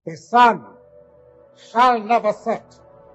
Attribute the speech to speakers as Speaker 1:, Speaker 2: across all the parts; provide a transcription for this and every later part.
Speaker 1: The sun shall never set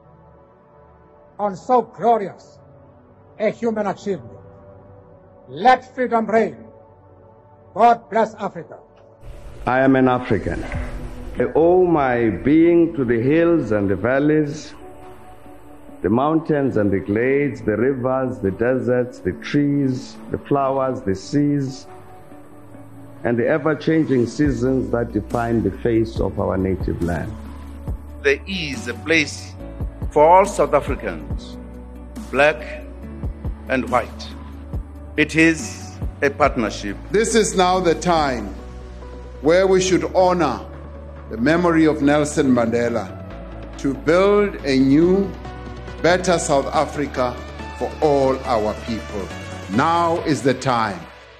Speaker 1: on so glorious a human achievement. Let freedom reign. God bless Africa.
Speaker 2: I am an African. I owe my being to the hills and the valleys, the mountains and the glades, the rivers, the deserts, the trees, the flowers, the seas, and the ever-changing seasons that define the face of our native land.
Speaker 3: There is a place for all South Africans, black and white. It is a partnership.
Speaker 4: This is now the time where we should honor the memory of Nelson Mandela to build a new, better South Africa for all our people. Now is the time.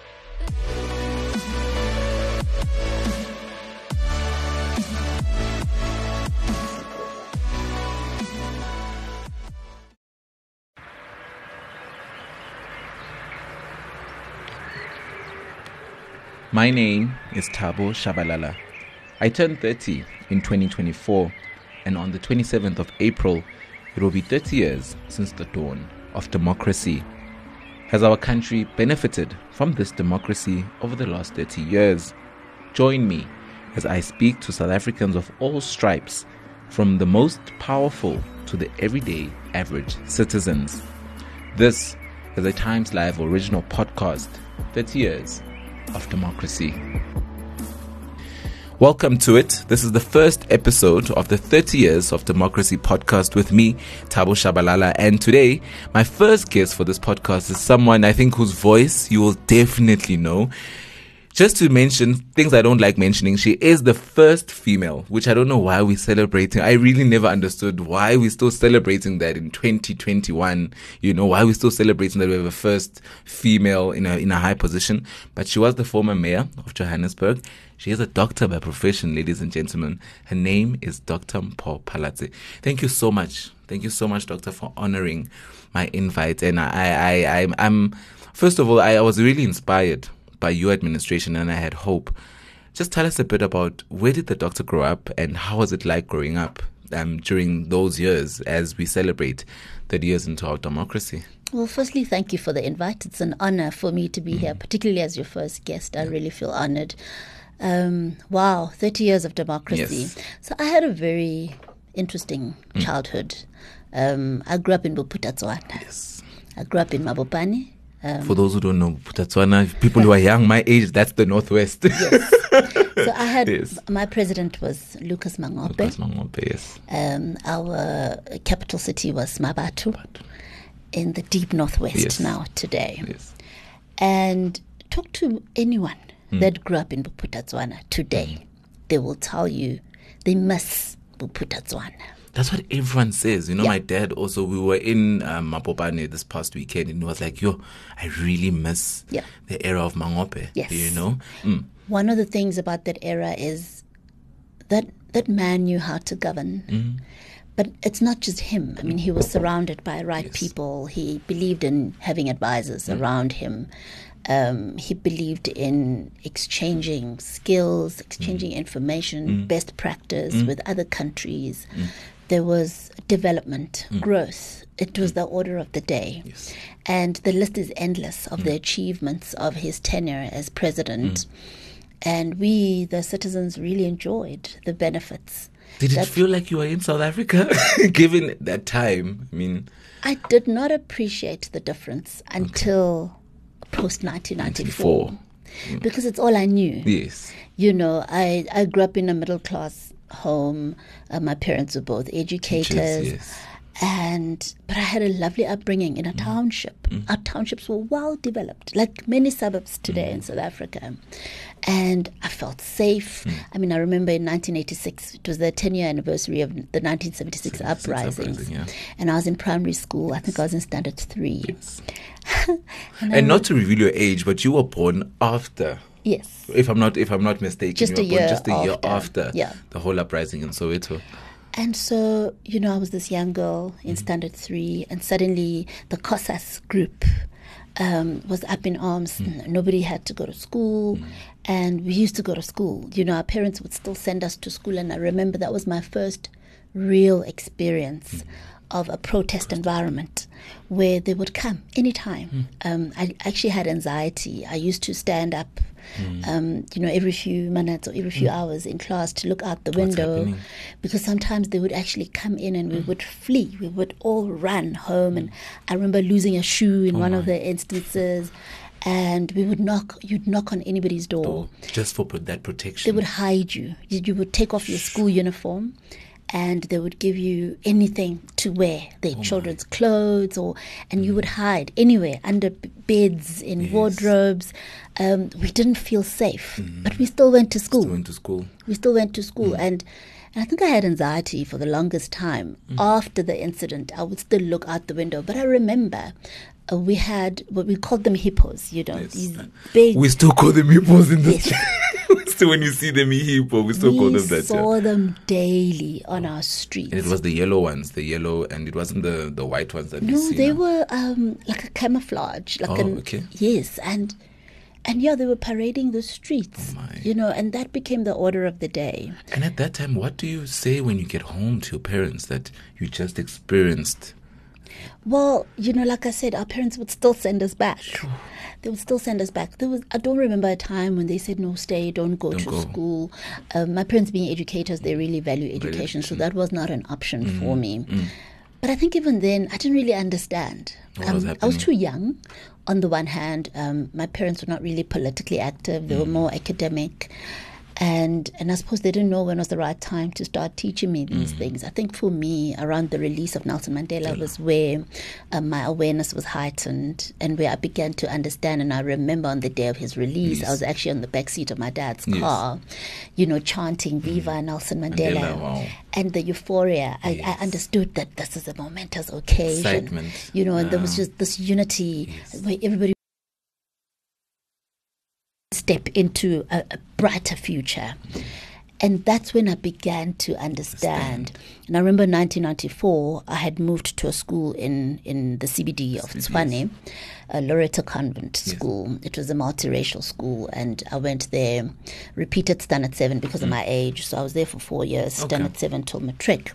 Speaker 5: My name is Thabo Shabalala. I turned 30 in 2024, and on the 27th of April, it will be 30 years since the dawn of democracy. Has our country benefited from this democracy over the last 30 years? Join me as I speak to South Africans of all stripes, from the most powerful to the everyday average citizens. This is a Times Live original podcast, 30 years of democracy. Welcome to it. This is the first episode of the 30 Years of Democracy podcast with me, Thabo Shabalala. And today, my first guest for this podcast is someone I think whose voice you will definitely know. Just to mention things I don't like mentioning, she is the first female, which I don't know why we're celebrating. I really never understood why we're still celebrating that in 2021. You know, why we're still celebrating that we have a first female in a high position. But she was the former mayor of Johannesburg. She is a doctor by profession, ladies and gentlemen. Her name is Dr. Mpho Phalatse. Thank you so much. Thank you so much, Doctor, for honoring my invite. And I'm first of all, I was really inspired by your administration, and I had hope. Just tell us a bit about where did the doctor grow up and how was it like growing up during those years as we celebrate 30 years into our democracy?
Speaker 6: Well, firstly, thank you for the invite. It's an honor for me to be here, particularly as your first guest. I really feel honored. Wow, 30 years of democracy.
Speaker 5: Yes.
Speaker 6: So I had a very interesting childhood. I grew up in Bophuthatswana.
Speaker 5: Yes.
Speaker 6: I grew up in Mabopane.
Speaker 5: For those who don't know, Bophuthatswana, people who are young, my age, that's the Northwest.
Speaker 6: Yes. So I had,
Speaker 5: Yes.
Speaker 6: my president was Lucas Mangope.
Speaker 5: Lucas Mangope, yes.
Speaker 6: Our capital city was Mabatu in the deep Northwest
Speaker 5: Yes.
Speaker 6: now, today.
Speaker 5: Yes.
Speaker 6: And talk to anyone that grew up in Bophuthatswana today. They will tell you they miss Bophuthatswana.
Speaker 5: That's what everyone says. You know,
Speaker 6: Yeah.
Speaker 5: my dad also, we were in Mapopane this past weekend, and he was like, yo, I really miss
Speaker 6: Yeah.
Speaker 5: the era of Mangope.
Speaker 6: Yes.
Speaker 5: You know?
Speaker 6: One of the things about that era is that man knew how to govern. But it's not just him. I mean, he was surrounded by right people. He believed in having advisors around him. He believed in exchanging skills, exchanging information, best practice with other countries. There was development, growth. It was the order of the day.
Speaker 5: Yes.
Speaker 6: And the list is endless of the achievements of his tenure as president. And we, the citizens, really enjoyed the benefits.
Speaker 5: Did it feel like you were in South Africa, given that time? I mean,
Speaker 6: I did not appreciate the difference until post 1994, because it's all I knew.
Speaker 5: yes.
Speaker 6: You know, I grew up in a middle class home. My parents were both educators.
Speaker 5: Teachers, yes.
Speaker 6: But I had a lovely upbringing in a township. Our townships were well developed, like many suburbs today in South Africa. And I felt safe. I mean, I remember in 1986, it was the 10-year anniversary of the 1976 uprisings.
Speaker 5: uprising, yeah.
Speaker 6: And I was in primary school. I think I was in standard 3.
Speaker 5: Yes. And not to reveal your age, but you were born after.
Speaker 6: Yes.
Speaker 5: If I'm not mistaken,
Speaker 6: Just
Speaker 5: you
Speaker 6: a
Speaker 5: were born
Speaker 6: year
Speaker 5: just a year
Speaker 6: after.
Speaker 5: after
Speaker 6: Yeah.
Speaker 5: the whole uprising in Soweto.
Speaker 6: And so, you know, I was this young girl in standard 3, and suddenly the COSAS group was up in arms. Nobody had to go to school, And we used to go to school. You know, our parents would still send us to school. And I remember that was my first real experience of a protest environment where they would come anytime. I actually had anxiety. I used to stand up, every few minutes or every few hours in class to look out the window, because sometimes they would actually come in and we would flee. We would all run home. And I remember losing a shoe in one of the instances. And you'd knock on anybody's door.
Speaker 5: Just for that protection.
Speaker 6: They would hide you. You would take off your school uniform and they would give you anything to wear, their children's clothes, and you would hide anywhere, under beds, in wardrobes. We didn't feel safe, but we still went to school. We still went to school. And I think I had anxiety for the longest time. After the incident, I would still look out the window. But I remember we had what we called them hippos, these big...
Speaker 5: We still call them hippos in this. Still, when you see them hippo, we still call them that.
Speaker 6: We saw them daily on our streets.
Speaker 5: And it was the yellow ones, and it wasn't the white ones that we see.
Speaker 6: No, they were like a camouflage.
Speaker 5: Okay.
Speaker 6: Yes, and they were parading the streets, and that became the order of the day.
Speaker 5: And at that time, what do you say when you get home to your parents that you just experienced?
Speaker 6: Well, like I said, our parents would still send us back. They would still send us back. I don't remember a time when they said, no, stay, don't go to school. My parents being educators, they really value education, so that was not an option for me. But I think even then, I didn't really understand. I was too young. On the one hand, my parents were not really politically active. They were more academic. And I suppose they didn't know when was the right time to start teaching me these things. I think for me, around the release of Nelson Mandela was where my awareness was heightened and where I began to understand. And I remember on the day of his release, I was actually on the back seat of my dad's car, chanting Viva Nelson Mandela.
Speaker 5: Wow.
Speaker 6: And the euphoria, I understood that this is a momentous occasion.
Speaker 5: Excitement.
Speaker 6: And there was just this unity where everybody step into a brighter future. And that's when I began to understand. And I remember in 1994, I had moved to a school in the CBD of Tshwane, a Loreto Convent school. It was a multiracial school, and I went there, repeated Standard 7 because of my age. So I was there for 4 years, Standard 7 till matric.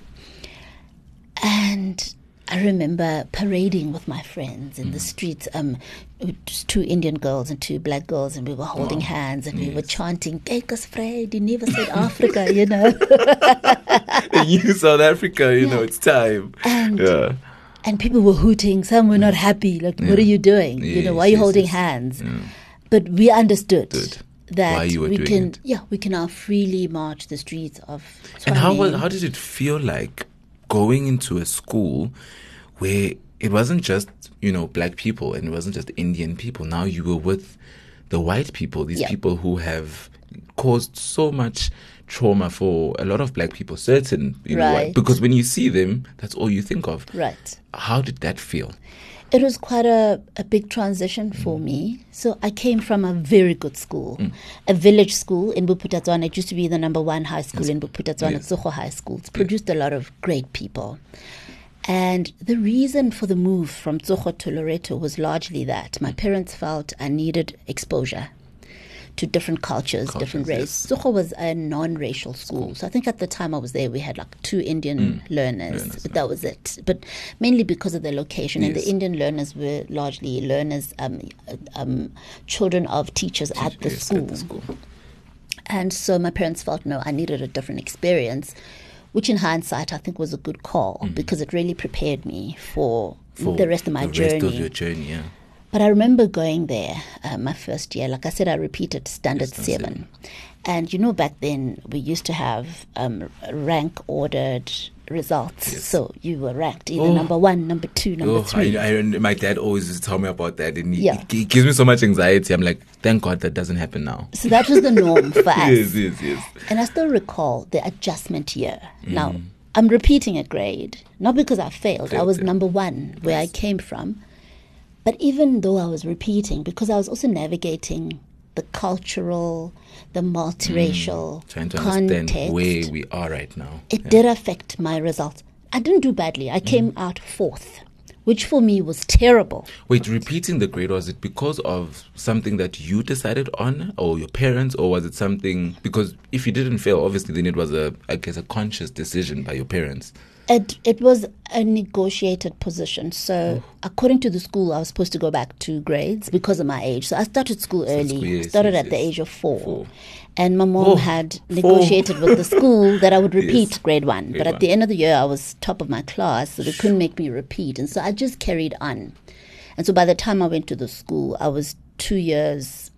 Speaker 6: And I remember parading with my friends in the streets. Just 2 Indian girls and 2 black girls, and we were holding hands and we were chanting, "Kyk as vrye, die nuwe Suid-Afrika,"
Speaker 5: You South Africa, it's time.
Speaker 6: And people were hooting. Some were not happy. Like, what are you doing? Why are you holding hands? But we understood that we can now freely march the streets of Tshwane.
Speaker 5: And how did it feel like going into a school where it wasn't just, black people and it wasn't just Indian people? Now you were with the white people, these people who have caused so much trauma for a lot of black people, because when you see them, that's all you think of.
Speaker 6: Right.
Speaker 5: How did that feel?
Speaker 6: It was quite a big transition for me. So I came from a very good school, a village school in Bophuthatswana. It used to be the number 1 high school in Bophuthatswana, Tsogo High School. It's produced a lot of great people. And the reason for the move from Tsogo to Loreto was largely that my parents felt I needed exposure to different cultures, different races. Tsogo was a non-racial school. So I think at the time I was there, we had like 2 Indian learners, but that was it. But mainly because of the location. And the Indian learners were largely learners, children of teachers at the school. And so my parents felt, no, I needed a different experience, which in hindsight I think was a good call because it really prepared me for the rest of my journey.
Speaker 5: The rest of your journey, yeah.
Speaker 6: But I remember going there my first year. Like I said, I repeated Standard 7. And back then we used to have rank ordered results.
Speaker 5: Yes.
Speaker 6: So you were ranked either number 1, number 2, number 3.
Speaker 5: My dad always used to tell me about that, and he gives me so much anxiety. I'm like, thank God that doesn't happen now.
Speaker 6: So that was the norm for us.
Speaker 5: Yes.
Speaker 6: And I still recall the adjustment year. Now, I'm repeating a grade, not because I failed. I was number 1 where I came from. But even though I was repeating, because I was also navigating the cultural, the multiracial
Speaker 5: trying to
Speaker 6: context,
Speaker 5: understand where we are right now.
Speaker 6: It did affect my results. I didn't do badly. I came out 4th, which for me was terrible.
Speaker 5: Wait, repeating the grade, was it because of something that you decided on, or your parents, or was it something, because if you didn't fail, obviously then it was a conscious decision by your parents.
Speaker 6: It was a negotiated position. So according to the school, I was supposed to go back 2 grades because of my age. So I started school early. I started at the age of 4. And my mom had negotiated with the school that I would repeat grade 1. But at the end of the year, I was top of my class, so they couldn't make me repeat. And so I just carried on. And so by the time I went to the school, I was 2 years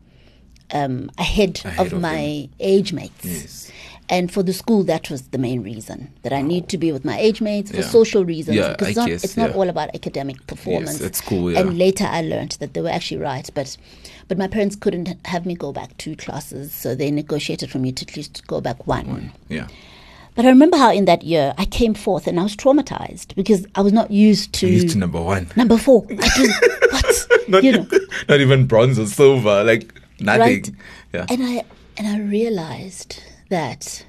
Speaker 6: ahead of my age mates. Yes. And for the school, that was the main reason, that I need to be with my age mates for social reasons. Because it's not all about academic performance.
Speaker 5: Yes, at school,
Speaker 6: And later I learned that they were actually right. But my parents couldn't have me go back 2 classes, so they negotiated for me to at least go back 1.
Speaker 5: Yeah.
Speaker 6: But I remember how in that year I came 4th and I was traumatized because I was not used to
Speaker 5: number 1.
Speaker 6: Number 4. I just, what?
Speaker 5: Not even bronze or silver, like nothing.
Speaker 6: Right?
Speaker 5: Yeah.
Speaker 6: And I realized that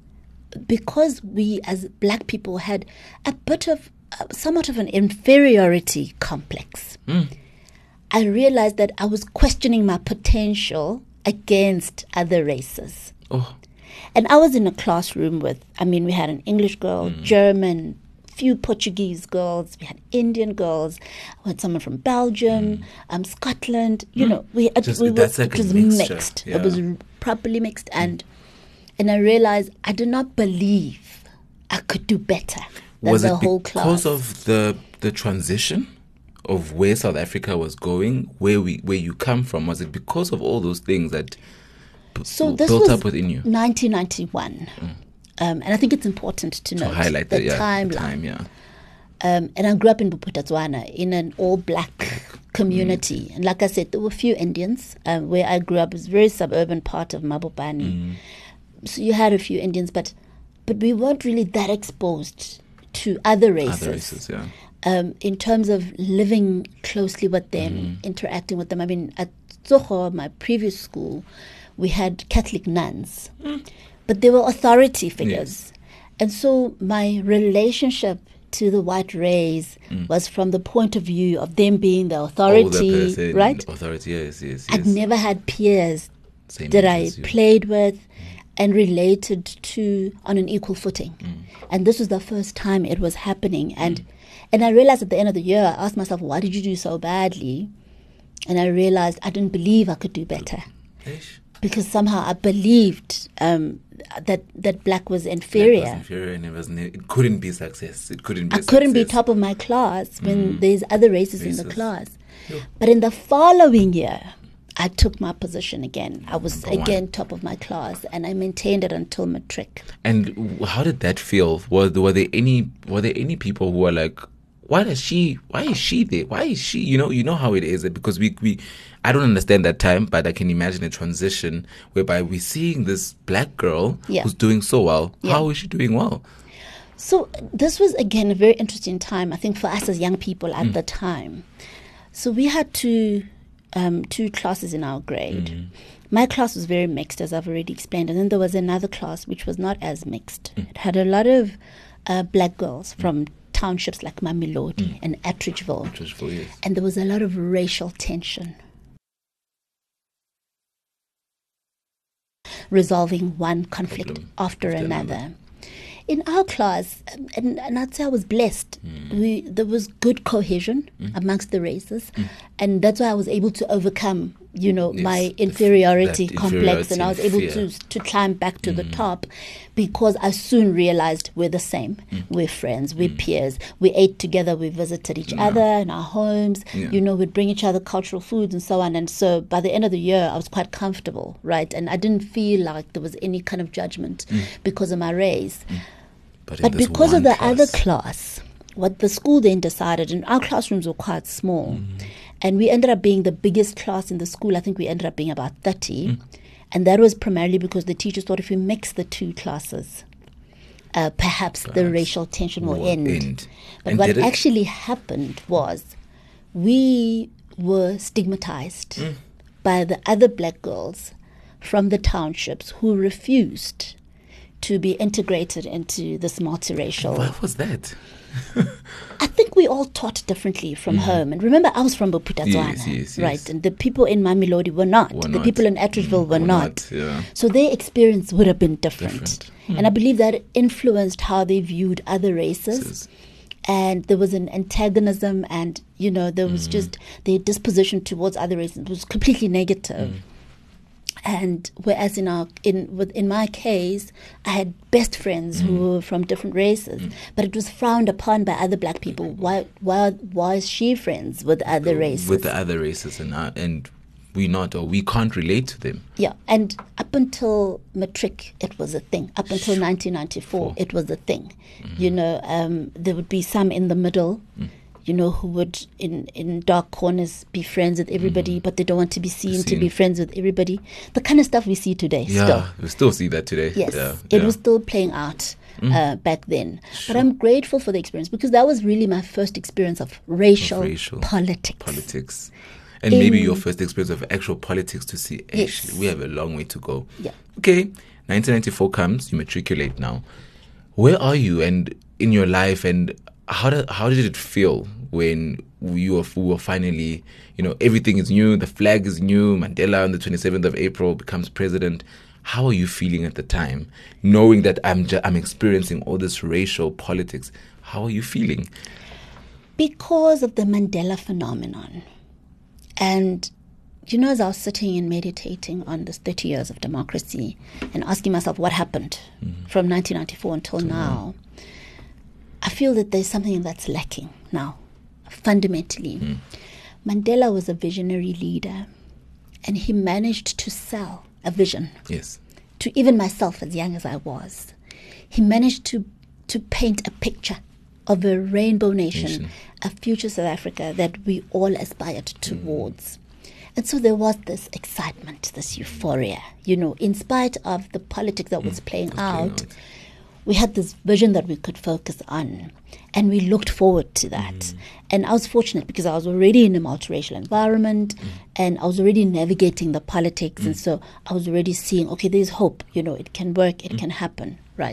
Speaker 6: because we as black people had a bit of somewhat of an inferiority complex, I realized that I was questioning my potential against other races. And I was in a classroom with, we had an English girl, German, few Portuguese girls, we had Indian girls, we had someone from Belgium, Scotland, it was mixed.
Speaker 5: Yeah.
Speaker 6: It was properly mixed. And I realized I did not believe I could do better than the whole class.
Speaker 5: Was it because of the transition of where South Africa was going, where you come from? Was it because of all those things that built up within you?
Speaker 6: 1991. And I think it's important to note
Speaker 5: highlight
Speaker 6: the
Speaker 5: timeline.
Speaker 6: And I grew up in Bophuthatswana in an all-black community. And like I said, there were a few Indians. Where I grew up, it was a very suburban part of Mabopane. So you had a few Indians, but we weren't really that exposed to other races. In terms of living closely with them, interacting with them. At Tsogo, my previous school, we had Catholic nuns, but they were authority figures. Yes. And so my relationship to the white race was from the point of view of them being the authority, right?
Speaker 5: Authority, yes.
Speaker 6: I'd never had peers that I played with and related to on an equal footing. And this was the first time it was happening. And I realized at the end of the year, I asked myself, why did you do so badly? And I realized I didn't believe I could do better. Because somehow I believed that black was inferior.
Speaker 5: Black was inferior, and it couldn't be success.
Speaker 6: I couldn't be top of my class when there's other races in the class. But in the following year, I took my position again. I was again top of my class, and I maintained it until matric.
Speaker 5: And how did that feel? Were there any people who were like, why is she there? Why is she? You know how it is, because I don't understand that time, but I can imagine a transition whereby we're seeing this black girl who's doing so well. Yeah. How is she doing well?
Speaker 6: So this was again a very interesting time, I think, for us as young people at the time. So we had two classes in our grade. My class was very mixed, as I've already explained, and then there was another class which was not as mixed. It had a lot of black girls from townships like Mamelodi and Atteridgeville.
Speaker 5: Yes.
Speaker 6: And there was a lot of racial tension. Resolving one conflict after another. In our class, and I'd say I was blessed, there was good cohesion amongst the races, and that's why I was able to overcome, my inferiority complex, and I was able to climb back to the top, because I soon realized we're the same. We're friends, we're peers, we ate together, we visited each other in our homes, we'd bring each other cultural foods and so on. And so by the end of the year, I was quite comfortable, right? And I didn't feel like there was any kind of judgment because of my race. But because of the other class, what the school then decided, and our classrooms were quite small, and we ended up being the biggest class in the school. I think we ended up being about 30. And that was primarily because the teachers thought if we mix the two classes, perhaps the racial tension will end. But what actually happened was we were stigmatized by the other black girls from the townships who refused to be integrated into this multiracial.
Speaker 5: What was that?
Speaker 6: I think think we all taught differently from home. And remember, I was from Bophuthatswana,
Speaker 5: Yes.
Speaker 6: right? And the people in Mamelodi were not. The people in Atteridgeville were not.
Speaker 5: Yeah.
Speaker 6: So their experience would have been different. And I believe that influenced how they viewed other races. And there was an antagonism, and there was just their disposition towards other races was completely negative. And whereas in my case, I had best friends who were from different races, but it was frowned upon by other black people. Why is she friends with other races?
Speaker 5: With the other races, and we not, or we can't relate to them.
Speaker 6: Yeah, and up until matric, it was a thing. Up until 1994, it was a thing. There would be some in the middle, who would in dark corners be friends with everybody, but they don't want to be seen to be friends with everybody. The kind of stuff we see today.
Speaker 5: Yeah, we still see that today.
Speaker 6: Yes,
Speaker 5: yeah,
Speaker 6: it was still playing out back then. But I'm grateful for the experience, because that was really my first experience of racial politics.
Speaker 5: And maybe your first experience of actual politics to see, actually, we have a long way to go.
Speaker 6: Yeah.
Speaker 5: Okay, 1994 comes, you matriculate now. Where are you and in your life, and how did it feel when we were finally, everything is new, the flag is new, Mandela on the 27th of April becomes president. How are you feeling at the time, knowing that I'm experiencing all this racial politics? How are you feeling?
Speaker 6: Because of the Mandela phenomenon. And, as I was sitting and meditating on this 30 years of democracy and asking myself what happened from 1994 until now, I feel that there's something that's lacking now, fundamentally. Mandela was a visionary leader, and he managed to sell a vision.
Speaker 5: Yes.
Speaker 6: To even myself, as young as I was. He managed to paint a picture of a rainbow nation, a future South Africa that we all aspired towards. And so there was this excitement, this euphoria, in spite of the politics that was playing out. We had this vision that we could focus on, and we looked forward to that. And I was fortunate because I was already in a multiracial environment, and I was already navigating the politics, and so I was already seeing, okay, there's hope, it can work, it can happen, right?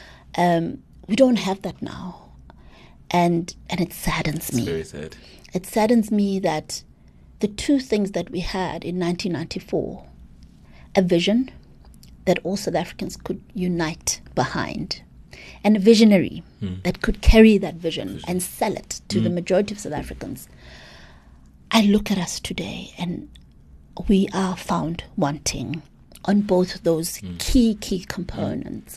Speaker 6: We don't have that now. And it saddens me.
Speaker 5: It's very sad.
Speaker 6: It saddens me that the two things that we had in 1994, a vision that all South Africans could unite behind, and a visionary that could carry that vision and sell it to the majority of South Africans. I look at us today, and we are found wanting on both those key components.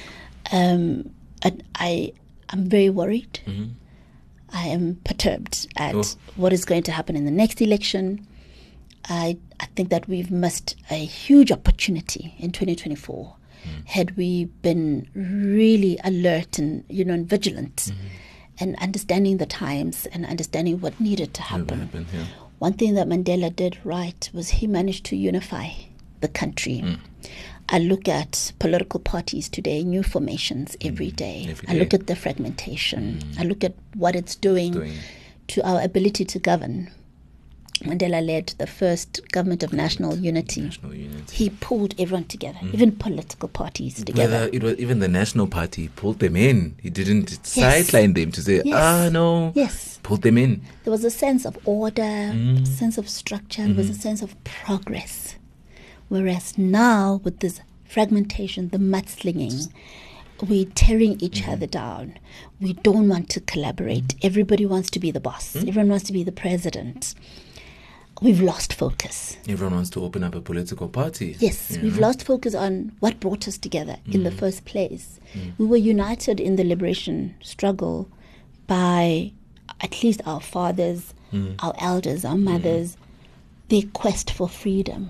Speaker 6: And I'm very worried. I am perturbed at what is going to happen in the next election. I think that we've missed a huge opportunity in 2024 had we been really alert and and vigilant and understanding the times and understanding what needed to happen. One thing that Mandela did right was he managed to unify the country. I look at political parties today, new formations every day. I look at the fragmentation. I look at what it's doing to our ability to govern. Mandela led the first government of national unity. He pulled everyone together, even political parties together.
Speaker 5: Even the National Party pulled them in. He didn't sideline them to say, no.
Speaker 6: Yes.
Speaker 5: Pulled them in.
Speaker 6: There was a sense of order, a sense of structure. There was a sense of progress. Whereas now, with this fragmentation, the mudslinging, we're tearing each other down. We don't want to collaborate. Everybody wants to be the boss. Everyone wants to be the president. We've lost focus.
Speaker 5: Everyone wants to open up a political party.
Speaker 6: Yes, we've lost focus on what brought us together in the first place. We were united in the liberation struggle by at least our fathers, our elders, our mothers, their quest for freedom.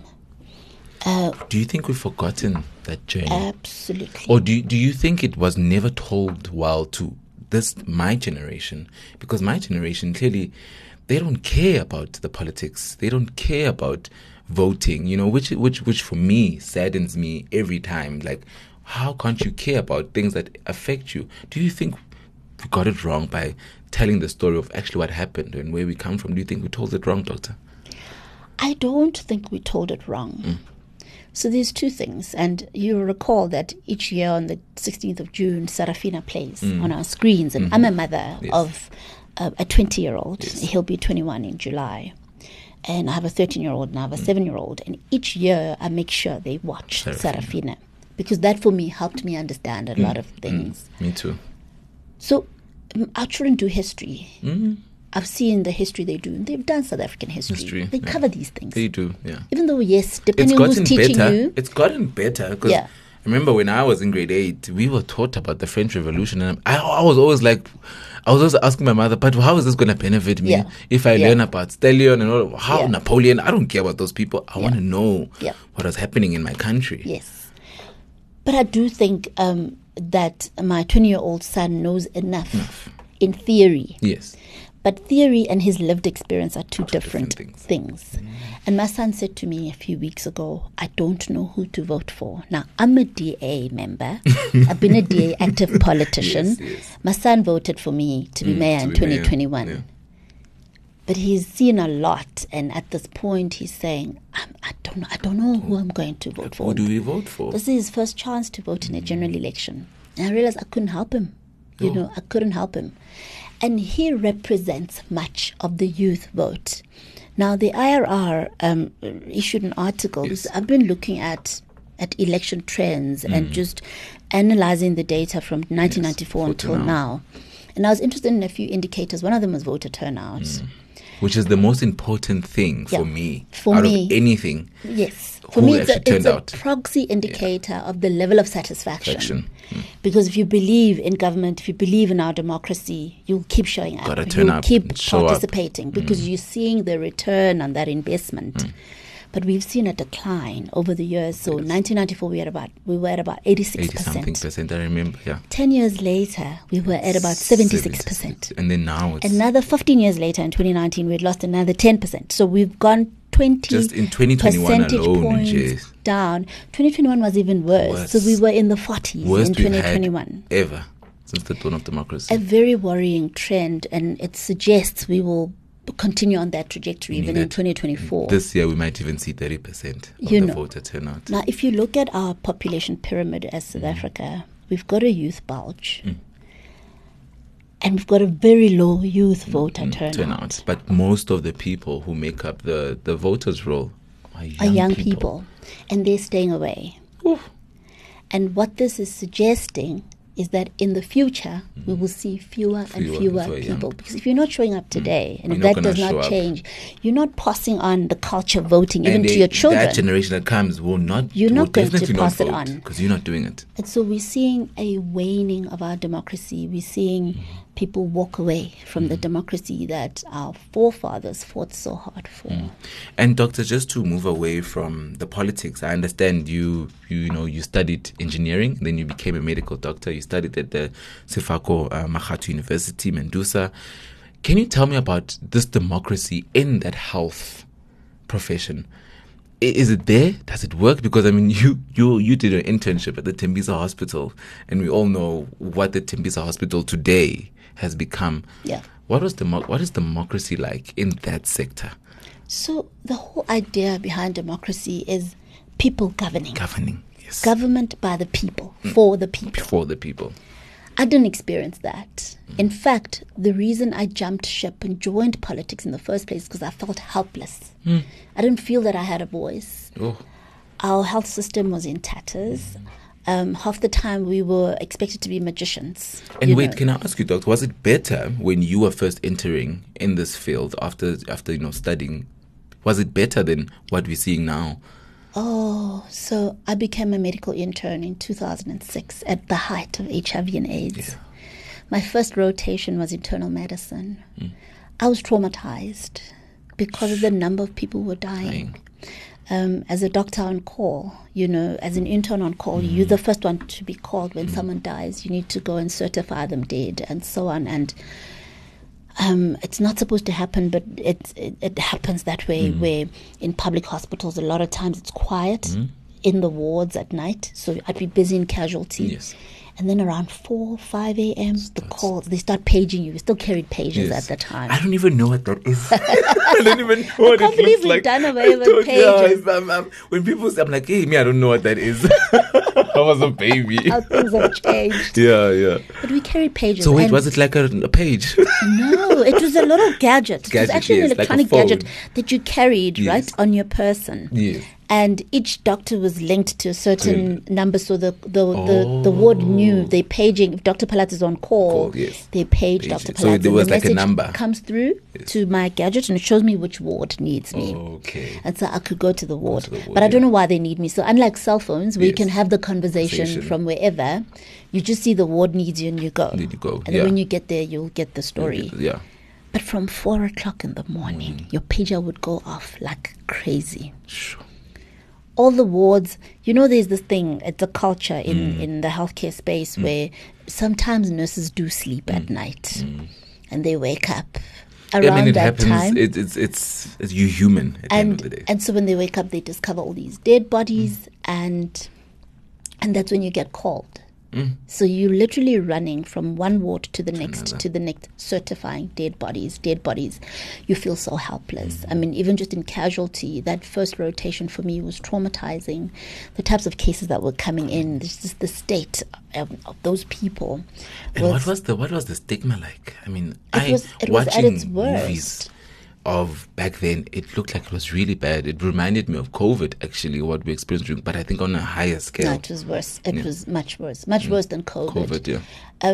Speaker 5: Do you think we've forgotten that journey?
Speaker 6: Absolutely.
Speaker 5: Or do you think it was never told well to my generation? Because my generation, clearly, they don't care about the politics. They don't care about voting, which for me saddens me every time. Like, how can't you care about things that affect you? Do you think we got it wrong by telling the story of actually what happened and where we come from? Do you think we told it wrong, Doctor?
Speaker 6: I don't think we told it wrong. So there's two things, and you'll recall that each year on the 16th of June, Sarafina plays on our screens, and I'm a mother of a 20-year-old. He'll be 21 in July. And I have a 13-year-old and I have a 7-year-old. And each year I make sure they watch Sarafina. Because that for me helped me understand a lot of things.
Speaker 5: Me too.
Speaker 6: So our children do history. I've seen the history they do. They've done South African history. They cover these things.
Speaker 5: They do, yeah.
Speaker 6: Even though, yes, depending on who's teaching you.
Speaker 5: It's gotten better. Because I remember when I was in grade 8, we were taught about the French Revolution. And I was always like... I was also asking my mother, but how is this going to benefit me if I learn about Stallion and all? How Napoleon? I don't care about those people. I want to know what was happening in my country.
Speaker 6: Yes. But I do think that my 20-year-old son knows enough in theory.
Speaker 5: Yes.
Speaker 6: But theory and his lived experience are two different things. And my son said to me a few weeks ago, I don't know who to vote for. Now, I'm a DA member. I've been a DA active politician.
Speaker 5: Yes.
Speaker 6: My son voted for me to be mayor in 2021.
Speaker 5: Yeah.
Speaker 6: But he's seen a lot. And at this point, he's saying, I don't know who I'm going to vote for.
Speaker 5: Who do we vote for?
Speaker 6: This is his first chance to vote in a general election. And I realized I couldn't help him. I couldn't help him. And he represents much of the youth vote. Now, the IRR issued an article.
Speaker 5: Yes.
Speaker 6: I've been looking at election trends and just analyzing the data from 1994 until now. And I was interested in a few indicators. One of them was voter turnout.
Speaker 5: Which is the most important thing for me.
Speaker 6: For
Speaker 5: out
Speaker 6: me,
Speaker 5: of anything.
Speaker 6: Yes. For me, it's a
Speaker 5: out.
Speaker 6: proxy indicator of the level of satisfaction. Because if you believe in government, if you believe in our democracy, you'll keep showing up.
Speaker 5: Gotta turn up,
Speaker 6: keep
Speaker 5: show
Speaker 6: participating because you're seeing the return on that investment. But we've seen a decline over the years. So 1994, we were at about 86%.
Speaker 5: 80-something%, I remember,
Speaker 6: 10 years later, we were at about 76%.
Speaker 5: And then now it's...
Speaker 6: Another 15 years later, in 2019, we had lost another 10%. So we've gone 20
Speaker 5: just in 2021
Speaker 6: percentage
Speaker 5: alone,
Speaker 6: points down. 2021 was even worse. So we were in the 40s
Speaker 5: Worst
Speaker 6: in 2021.
Speaker 5: Ever since the dawn of democracy.
Speaker 6: A very worrying trend, and it suggests we will continue on that trajectory even in 2024.
Speaker 5: This year we might even see 30% of the voter turnout.
Speaker 6: Now, if you look at our population pyramid as South Africa, we've got a youth bulge. And we've got a very low youth voter turnout.
Speaker 5: But most of the people who make up the voters' roll are young people.
Speaker 6: And they're staying away.
Speaker 5: Oof.
Speaker 6: And what this is suggesting is that in the future, we will see fewer and fewer people. Because if you're not showing up today, and if that does not change, you're not passing on the culture of voting even to your children.
Speaker 5: That generation that comes will not.
Speaker 6: You're not going to pass it on.
Speaker 5: Because you're not doing it.
Speaker 6: And so we're seeing a waning of our democracy. We're seeing people walk away from the democracy that our forefathers fought so hard for.
Speaker 5: And Doctor, just to move away from the politics, I understand you studied engineering, then you became a medical doctor. You studied at the Sefako Makgatho University, Mendusa. Can you tell me about this democracy in that health profession? Is it there? Does it work? Because I mean, you did an internship at the Tembisa Hospital, and we all know what the Tembisa Hospital today has become.
Speaker 6: Yeah.
Speaker 5: What is democracy like in that sector?
Speaker 6: So the whole idea behind democracy is people governing.
Speaker 5: Yes.
Speaker 6: Government by the people, for the people.
Speaker 5: For the people.
Speaker 6: I didn't experience that. In fact, the reason I jumped ship and joined politics in the first place is because I felt helpless. I didn't feel that I had a voice. Our health system was in tatters. Half the time we were expected to be magicians.
Speaker 5: And wait, can I ask you, Doctor, was it better when you were first entering in this field after studying? Was it better than what we're seeing now?
Speaker 6: So I became a medical intern in 2006 at the height of HIV and AIDS.
Speaker 5: Yeah.
Speaker 6: My first rotation was internal medicine. I was traumatized because of the number of people who were dying. As a doctor on call, as an intern on call, you're the first one to be called when someone dies. You need to go and certify them dead and so on. And it's not supposed to happen, but it happens that way, where in public hospitals, a lot of times it's quiet in the wards at night. So I'd be busy in casualty.
Speaker 5: Yes.
Speaker 6: And then around 4, 5 a.m., the calls, they start paging you. We still carried pagers at the time.
Speaker 5: I don't even know what that is. I don't even know what
Speaker 6: can't
Speaker 5: it
Speaker 6: believe
Speaker 5: looks
Speaker 6: we've
Speaker 5: like.
Speaker 6: done away with pages.
Speaker 5: When people say, I'm like, hey, me, I don't know what that is. I was a baby.
Speaker 6: How things have changed.
Speaker 5: Yeah.
Speaker 6: But we carried pages.
Speaker 5: So wait,
Speaker 6: and
Speaker 5: was it like a page?
Speaker 6: no, it was a little gadget. It was
Speaker 5: Gadget,
Speaker 6: actually
Speaker 5: yes,
Speaker 6: an
Speaker 5: like a
Speaker 6: electronic
Speaker 5: phone.
Speaker 6: gadget that you carried,
Speaker 5: Yes.
Speaker 6: right, on your person.
Speaker 5: Yes.
Speaker 6: And each doctor was linked to a certain number, so the ward knew they paging. If Dr. Palat is on call,
Speaker 5: yes.
Speaker 6: they page
Speaker 5: Page
Speaker 6: Dr.
Speaker 5: it.
Speaker 6: Palat.
Speaker 5: So there was
Speaker 6: and the
Speaker 5: like a
Speaker 6: message
Speaker 5: number.
Speaker 6: comes through to my gadget, and it shows me which ward needs me.
Speaker 5: Okay.
Speaker 6: And so I could go to the ward.
Speaker 5: to the ward,
Speaker 6: but I don't
Speaker 5: yeah.
Speaker 6: know why they need me. So unlike cell phones, where you
Speaker 5: Yes.
Speaker 6: can have the conversation from wherever, you just see the ward needs you and you go.
Speaker 5: Then you go,
Speaker 6: And then when you get there, you'll get the story.
Speaker 5: Yeah.
Speaker 6: But from 4 o'clock in the morning, your pager would go off like crazy.
Speaker 5: Sure.
Speaker 6: All the wards, there's this thing, it's a culture in the healthcare space where sometimes nurses do sleep at night and they wake up around
Speaker 5: I mean, it
Speaker 6: that
Speaker 5: happens.
Speaker 6: time.
Speaker 5: It's you human at the end of the day.
Speaker 6: And so when they wake up, they discover all these dead bodies and that's when you get called. So you're literally running from one ward to the next, certifying dead bodies. You feel so helpless. I mean, even just in casualty, that first rotation for me was traumatizing. The types of cases that were coming in, just the state of those people.
Speaker 5: And what was the stigma like? I mean,
Speaker 6: It was at
Speaker 5: watching
Speaker 6: its worst.
Speaker 5: movies of back then, it looked like it was really bad. It reminded me of COVID, actually, what we experienced during, but I think on a higher scale.
Speaker 6: No, it was worse. It was much worse. Much worse than COVID.
Speaker 5: COVID, yeah.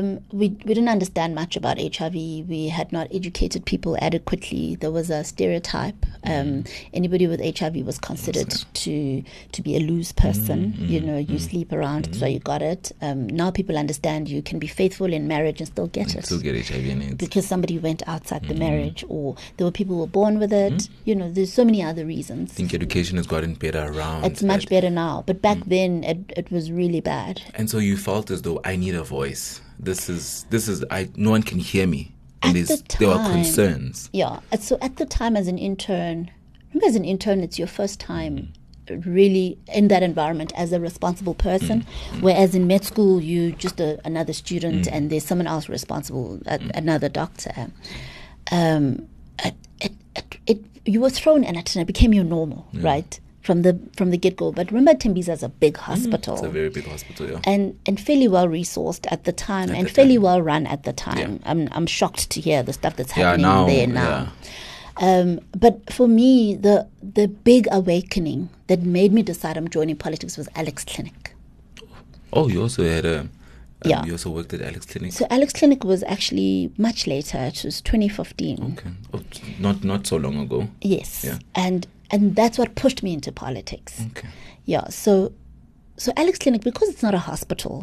Speaker 6: We didn't understand much about HIV. We had not educated people adequately. There was a stereotype. Anybody with HIV was considered to be a loose person. You sleep around, that's why you got it. Now people understand you can be faithful in marriage and still get it.
Speaker 5: Still get HIV and AIDS.
Speaker 6: Because somebody went outside the marriage, or there were people who were born with it. There's so many other reasons.
Speaker 5: I think education has gotten better around.
Speaker 6: It's much better now, but back then it was really bad.
Speaker 5: And so you felt as though I need a voice. No one can hear me. And there are concerns.
Speaker 6: Yeah. So at the time as an intern, it's your first time really in that environment as a responsible person, whereas in med school you're just another student and there's someone else responsible, another doctor. You were thrown in it and it became your normal, right? From the get-go. But remember, Tembisa is a big hospital.
Speaker 5: It's a very big hospital, yeah.
Speaker 6: And fairly well resourced at the time, fairly well run at the time.
Speaker 5: Yeah.
Speaker 6: I'm shocked to hear the stuff that's happening there now.
Speaker 5: Yeah.
Speaker 6: But for me, the big awakening that made me decide I'm joining politics was Alex Clinic.
Speaker 5: Oh, you also had you also worked at Alex Clinic.
Speaker 6: So Alex Clinic was actually much later. It was 2015.
Speaker 5: Okay. Oh, not so long ago.
Speaker 6: Yes.
Speaker 5: Yeah.
Speaker 6: And that's what pushed me into politics.
Speaker 5: Okay.
Speaker 6: Yeah. So Alex Clinic, because it's not a hospital,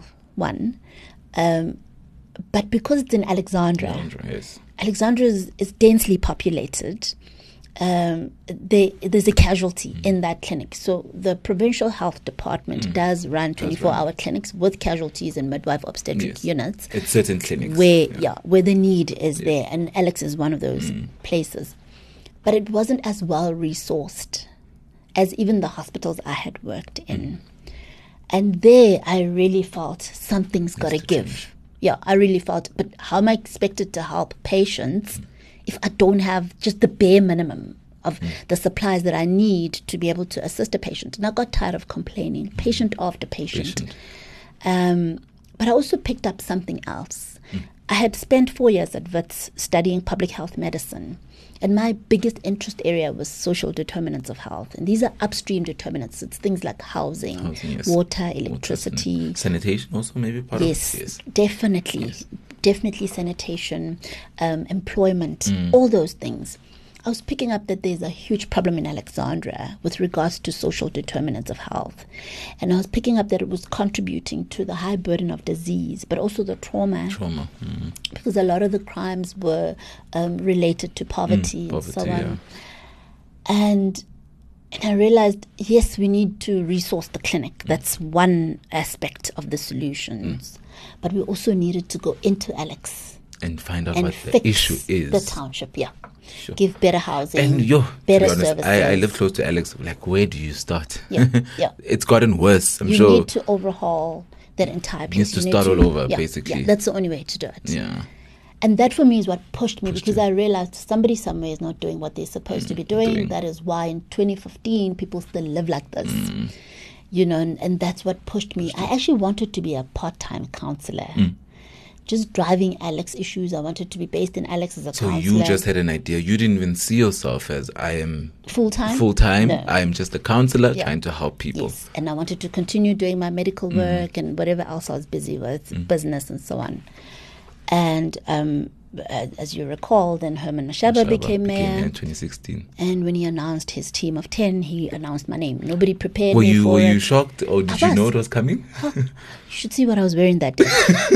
Speaker 6: but because it's in Alexandra.
Speaker 5: Yes.
Speaker 6: Alexandra is densely populated. There's a casualty in that clinic. So the provincial health department does run 24-hour clinics with casualties and midwife obstetric units.
Speaker 5: At certain clinics.
Speaker 6: Where the need is there. And Alex is one of those places. But it wasn't as well resourced as even the hospitals I had worked in. And there I really felt something's got to give.
Speaker 5: Change.
Speaker 6: Yeah, I really felt, but how am I expected to help patients if I don't have just the bare minimum of the supplies that I need to be able to assist a patient? And I got tired of complaining, patient after patient. But I also picked up something else. I had spent 4 years at Wits studying public health medicine. And my biggest interest area was social determinants of health. And these are upstream determinants. It's things like housing,
Speaker 5: yes.
Speaker 6: water, electricity.
Speaker 5: Sanitation also maybe part of it?
Speaker 6: Yes, definitely. Yes. Definitely sanitation, employment, all those things. I was picking up that there's a huge problem in Alexandra with regards to social determinants of health. And I was picking up that it was contributing to the high burden of disease, but also the trauma. Because a lot of the crimes were related to poverty and so on.
Speaker 5: Yeah.
Speaker 6: And I realized, yes, we need to resource the clinic. That's one aspect of the solutions. But we also needed to go into Alex
Speaker 5: and find out
Speaker 6: and
Speaker 5: what
Speaker 6: fix
Speaker 5: the issue is.
Speaker 6: The township,
Speaker 5: Sure.
Speaker 6: Give better housing,
Speaker 5: and
Speaker 6: better
Speaker 5: to be honest,
Speaker 6: services.
Speaker 5: I live close to Alex. Like, where do you start?
Speaker 6: Yeah.
Speaker 5: It's gotten worse, I'm
Speaker 6: you
Speaker 5: sure.
Speaker 6: need to overhaul that entire
Speaker 5: He has
Speaker 6: piece.
Speaker 5: to
Speaker 6: You
Speaker 5: start
Speaker 6: need
Speaker 5: all over,
Speaker 6: yeah,
Speaker 5: basically.
Speaker 6: Yeah, that's the only way to do it.
Speaker 5: Yeah.
Speaker 6: And that for me is what pushed me, because I realized somebody somewhere is not doing what they're supposed to be doing.
Speaker 5: doing.
Speaker 6: That is why in 2015 people still live like this. You know, and that's what pushed me. I actually wanted to be a part-time counselor. Just driving Alex issues. I wanted to be based in Alex as a
Speaker 5: So
Speaker 6: counselor.
Speaker 5: you just had an idea. You didn't even see yourself as I am
Speaker 6: full-time?
Speaker 5: full-time.
Speaker 6: No.
Speaker 5: I am just a counselor
Speaker 6: Yeah.
Speaker 5: trying to help people.
Speaker 6: Yes, and I wanted to continue doing my medical work and whatever else I was busy with, business and so on. And as you recall, then Herman Mashaba became mayor.
Speaker 5: in 2016.
Speaker 6: And when he announced his team of 10, he announced my name. Nobody prepared
Speaker 5: Were
Speaker 6: me for
Speaker 5: you
Speaker 6: it.
Speaker 5: shocked, or did
Speaker 6: I
Speaker 5: you know
Speaker 6: was.
Speaker 5: it was coming?
Speaker 6: You should see what I was wearing that day.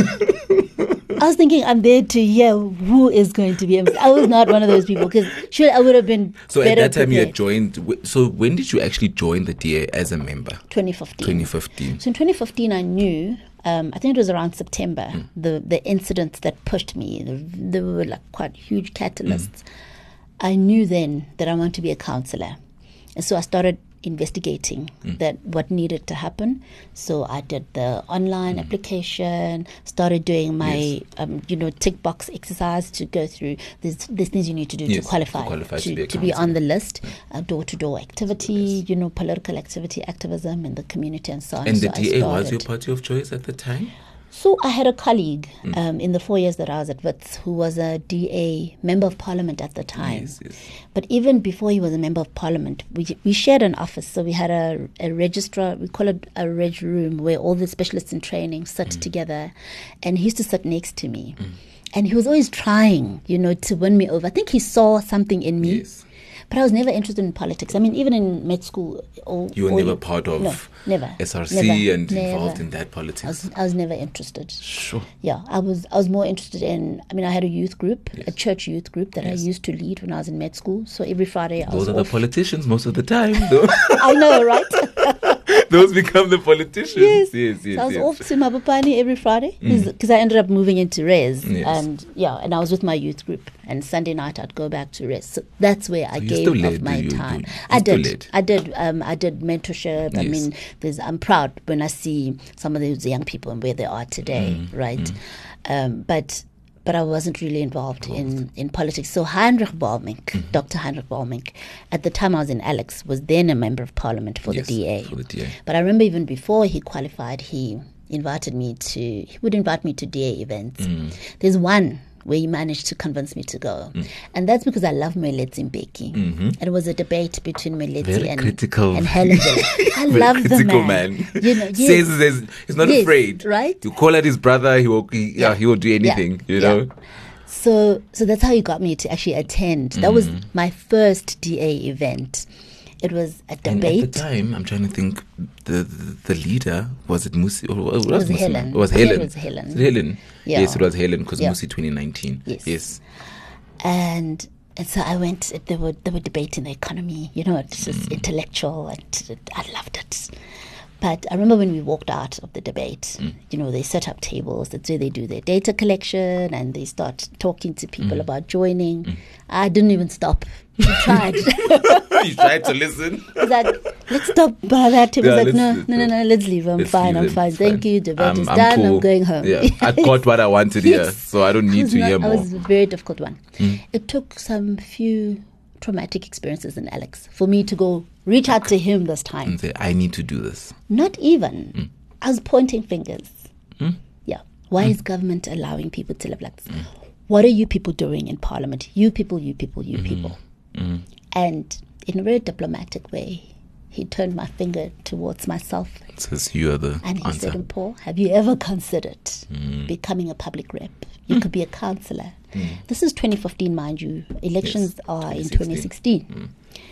Speaker 6: I was thinking, I'm there to hear who is going to be. I was not one of those people, because sure, I would have been
Speaker 5: So
Speaker 6: better
Speaker 5: at that time you had
Speaker 6: prepared.
Speaker 5: joined. So when did you actually join the DA as a member?
Speaker 6: 2015.
Speaker 5: 2015.
Speaker 6: So in 2015, I knew, I think it was around September, the incidents that pushed me, they were like quite huge catalysts. I knew then that I wanted to be a counselor. And so I started investigating that what needed to happen. So I did the online application, started doing my, tick box exercise to go through. There's things you need to do
Speaker 5: Yes,
Speaker 6: to qualify, to be on the list. Door-to-door activity, political activity, activism in the community and so on.
Speaker 5: And
Speaker 6: So
Speaker 5: the
Speaker 6: I
Speaker 5: DA was
Speaker 6: started.
Speaker 5: your party of choice at the time?
Speaker 6: So I had a colleague in the 4 years that I was at WITS who was a DA member of parliament at the time.
Speaker 5: Yes, yes.
Speaker 6: But even before he was a member of parliament, we shared an office. So we had a registrar, we call it a reg room, where all the specialists in training sit together. And he used to sit next to me. And he was always trying, to win me over. I think he saw something in me.
Speaker 5: Yes.
Speaker 6: But I was never interested in politics. I mean, even in med school.
Speaker 5: You were never part of
Speaker 6: never,
Speaker 5: SRC
Speaker 6: never,
Speaker 5: and
Speaker 6: never.
Speaker 5: involved in that politics?
Speaker 6: I was never interested.
Speaker 5: Sure.
Speaker 6: Yeah, I was more interested in, I had a youth group, a church youth group that I used to lead when I was in med school. So every Friday I was
Speaker 5: Those are the
Speaker 6: off.
Speaker 5: politicians most of the time, though.
Speaker 6: I know, right?
Speaker 5: Those become the politicians. Yes,
Speaker 6: So I was off to Mabopane every Friday because I ended up moving into Res.
Speaker 5: Yes.
Speaker 6: And I was with my youth group. And Sunday night I'd go back to Res. So that's where I
Speaker 5: you
Speaker 6: gave
Speaker 5: still
Speaker 6: of
Speaker 5: led,
Speaker 6: my
Speaker 5: you
Speaker 6: time.
Speaker 5: still led.
Speaker 6: I did mentorship. I
Speaker 5: Yes.
Speaker 6: mean, I'm proud when I see some of those young people and where they are today, right? But I wasn't really involved in politics. So Heinrich Balmink, Dr. Heinrich Balmink, at the time I was in Alex, was then a member of parliament for
Speaker 5: Yes,
Speaker 6: the DA.
Speaker 5: for the DA.
Speaker 6: But I remember even before he qualified, he would invite me to DA events. There's one where he managed to convince me to go. And that's because I love Moeletsi Mbeki. And it was a debate between Moeletsi
Speaker 5: Very
Speaker 6: and
Speaker 5: critical.
Speaker 6: Helen. I
Speaker 5: Very
Speaker 6: love the
Speaker 5: critical
Speaker 6: man.
Speaker 5: man.
Speaker 6: Yes.
Speaker 5: Says he's not
Speaker 6: Yes,
Speaker 5: afraid.
Speaker 6: right?
Speaker 5: You call out his brother, he will do anything, you know.
Speaker 6: So that's how he got me to actually attend. That was my first DA event. It was a
Speaker 5: And
Speaker 6: debate.
Speaker 5: at the time, I'm trying to think, the leader, was it Musi? Or was
Speaker 6: It was
Speaker 5: Musi?
Speaker 6: Helen.
Speaker 5: It was
Speaker 6: I think
Speaker 5: Helen.
Speaker 6: it was Helen.
Speaker 5: Was it Helen?
Speaker 6: Yeah.
Speaker 5: Yes, it was Helen, because
Speaker 6: Yeah.
Speaker 5: Musi 2019.
Speaker 6: Yes. And so I went. They were debating the economy. It's just intellectual, and I loved it. But I remember when we walked out of the debate, they set up tables. That's where they do their data collection, and they start talking to people about joining. I didn't even stop. We tried.
Speaker 5: You tried to listen.
Speaker 6: I was like, let's stop by that table.
Speaker 5: Yeah,
Speaker 6: Like, no, let's leave. I'm
Speaker 5: Let's
Speaker 6: fine.
Speaker 5: leave
Speaker 6: I'm
Speaker 5: them.
Speaker 6: fine.
Speaker 5: It's
Speaker 6: Thank
Speaker 5: fine.
Speaker 6: you. Debate is
Speaker 5: I'm
Speaker 6: done.
Speaker 5: cool.
Speaker 6: I'm going home.
Speaker 5: Yeah, I got what I wanted here,
Speaker 6: Yes.
Speaker 5: so I don't need to hear more.
Speaker 6: It was a very difficult one. It took some few traumatic experiences in Alex for me to go reach out to him this time.
Speaker 5: And say, I need to do this.
Speaker 6: Not even. I was pointing fingers. Yeah. Why is government allowing people to live like this? What are you people doing in parliament? You people, you people, you people. And in a very diplomatic way, he turned my finger towards myself.
Speaker 5: It says you are the
Speaker 6: And he
Speaker 5: answer.
Speaker 6: said, Paul, have you ever considered becoming a public rep? You could be a councillor. This is 2015, mind you. Elections are in 2016.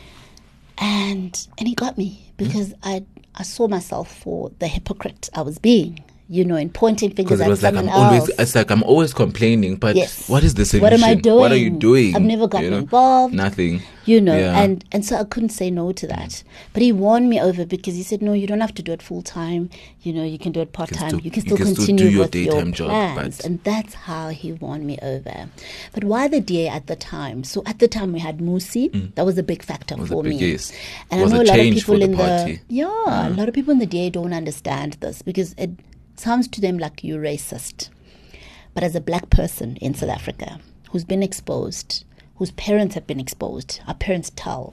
Speaker 6: And he got me because I saw myself for the hypocrite I was being, in pointing fingers
Speaker 5: Because it
Speaker 6: at
Speaker 5: was like
Speaker 6: someone else.
Speaker 5: it's like I'm always complaining, but
Speaker 6: Yes.
Speaker 5: what is the solution?
Speaker 6: What am I doing?
Speaker 5: What are you doing?
Speaker 6: I've never gotten
Speaker 5: You know?
Speaker 6: involved.
Speaker 5: Nothing. Yeah.
Speaker 6: And so I couldn't say no to that. But he won me over because he said, no, you don't have to do it full time. You can do it part time. You can still continue
Speaker 5: do your
Speaker 6: with your
Speaker 5: daytime job,
Speaker 6: plans.
Speaker 5: but-
Speaker 6: And that's how he won me over. But why the DA at the time? So at the time we had Musi. That was a big factor
Speaker 5: Was
Speaker 6: for
Speaker 5: a big
Speaker 6: me.
Speaker 5: yes.
Speaker 6: And
Speaker 5: Was
Speaker 6: I know
Speaker 5: a
Speaker 6: a lot of
Speaker 5: change
Speaker 6: people
Speaker 5: for the
Speaker 6: in
Speaker 5: party.
Speaker 6: a lot of people in the DA don't understand this because sounds to them like you're racist. But as a black person in South Africa who's been exposed, whose parents have been exposed, our parents tell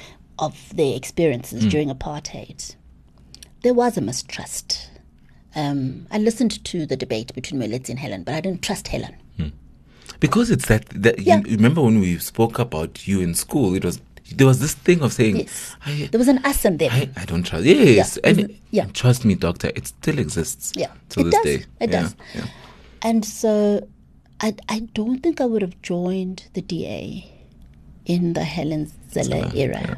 Speaker 6: of their experiences during apartheid, there was a mistrust. I listened to the debate between Moeletsi and Helen, but I didn't trust Helen.
Speaker 5: Because it's that
Speaker 6: Yeah.
Speaker 5: you remember when we spoke about you in school, there was this thing of saying,
Speaker 6: Yes. There was an us and them.
Speaker 5: I don't trust. Yes.
Speaker 6: Yeah.
Speaker 5: And
Speaker 6: Yeah.
Speaker 5: trust me, doctor, it still exists.
Speaker 6: Yeah.
Speaker 5: To
Speaker 6: It
Speaker 5: this
Speaker 6: does.
Speaker 5: day.
Speaker 6: It
Speaker 5: Yeah,
Speaker 6: does.
Speaker 5: yeah.
Speaker 6: And so I don't think I would have joined the DA in the Helen Zille era.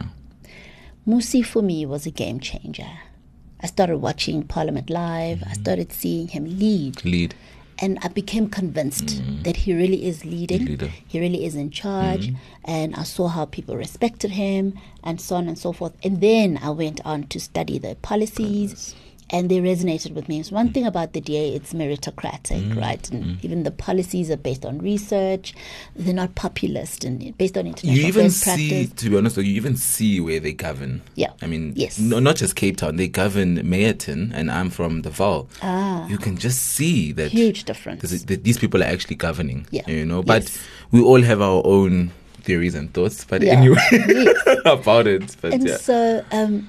Speaker 6: Musi for me was a game changer. I started watching Parliament Live. I started seeing him lead. And I became convinced that he really is leading.
Speaker 5: Leader.
Speaker 6: He really is in charge. And I saw how people respected him and so on and so forth. And then I went on to study the policies. And they resonated with me. So one thing about the DA, it's meritocratic, right? And even the policies are based on research. They're not populist and based on international
Speaker 5: You even
Speaker 6: best
Speaker 5: see,
Speaker 6: practice.
Speaker 5: to be honest, you even see where they govern.
Speaker 6: Yeah.
Speaker 5: I mean,
Speaker 6: Yes.
Speaker 5: not just Cape Town. They govern Meyerton, and I'm from the Vaal. You can just see that
Speaker 6: Huge difference.
Speaker 5: that these people are actually governing.
Speaker 6: Yeah.
Speaker 5: You know, but
Speaker 6: Yes.
Speaker 5: we all have our own theories and thoughts. But
Speaker 6: Yeah.
Speaker 5: anyway,
Speaker 6: Yes.
Speaker 5: about it. But
Speaker 6: And
Speaker 5: yeah.
Speaker 6: so,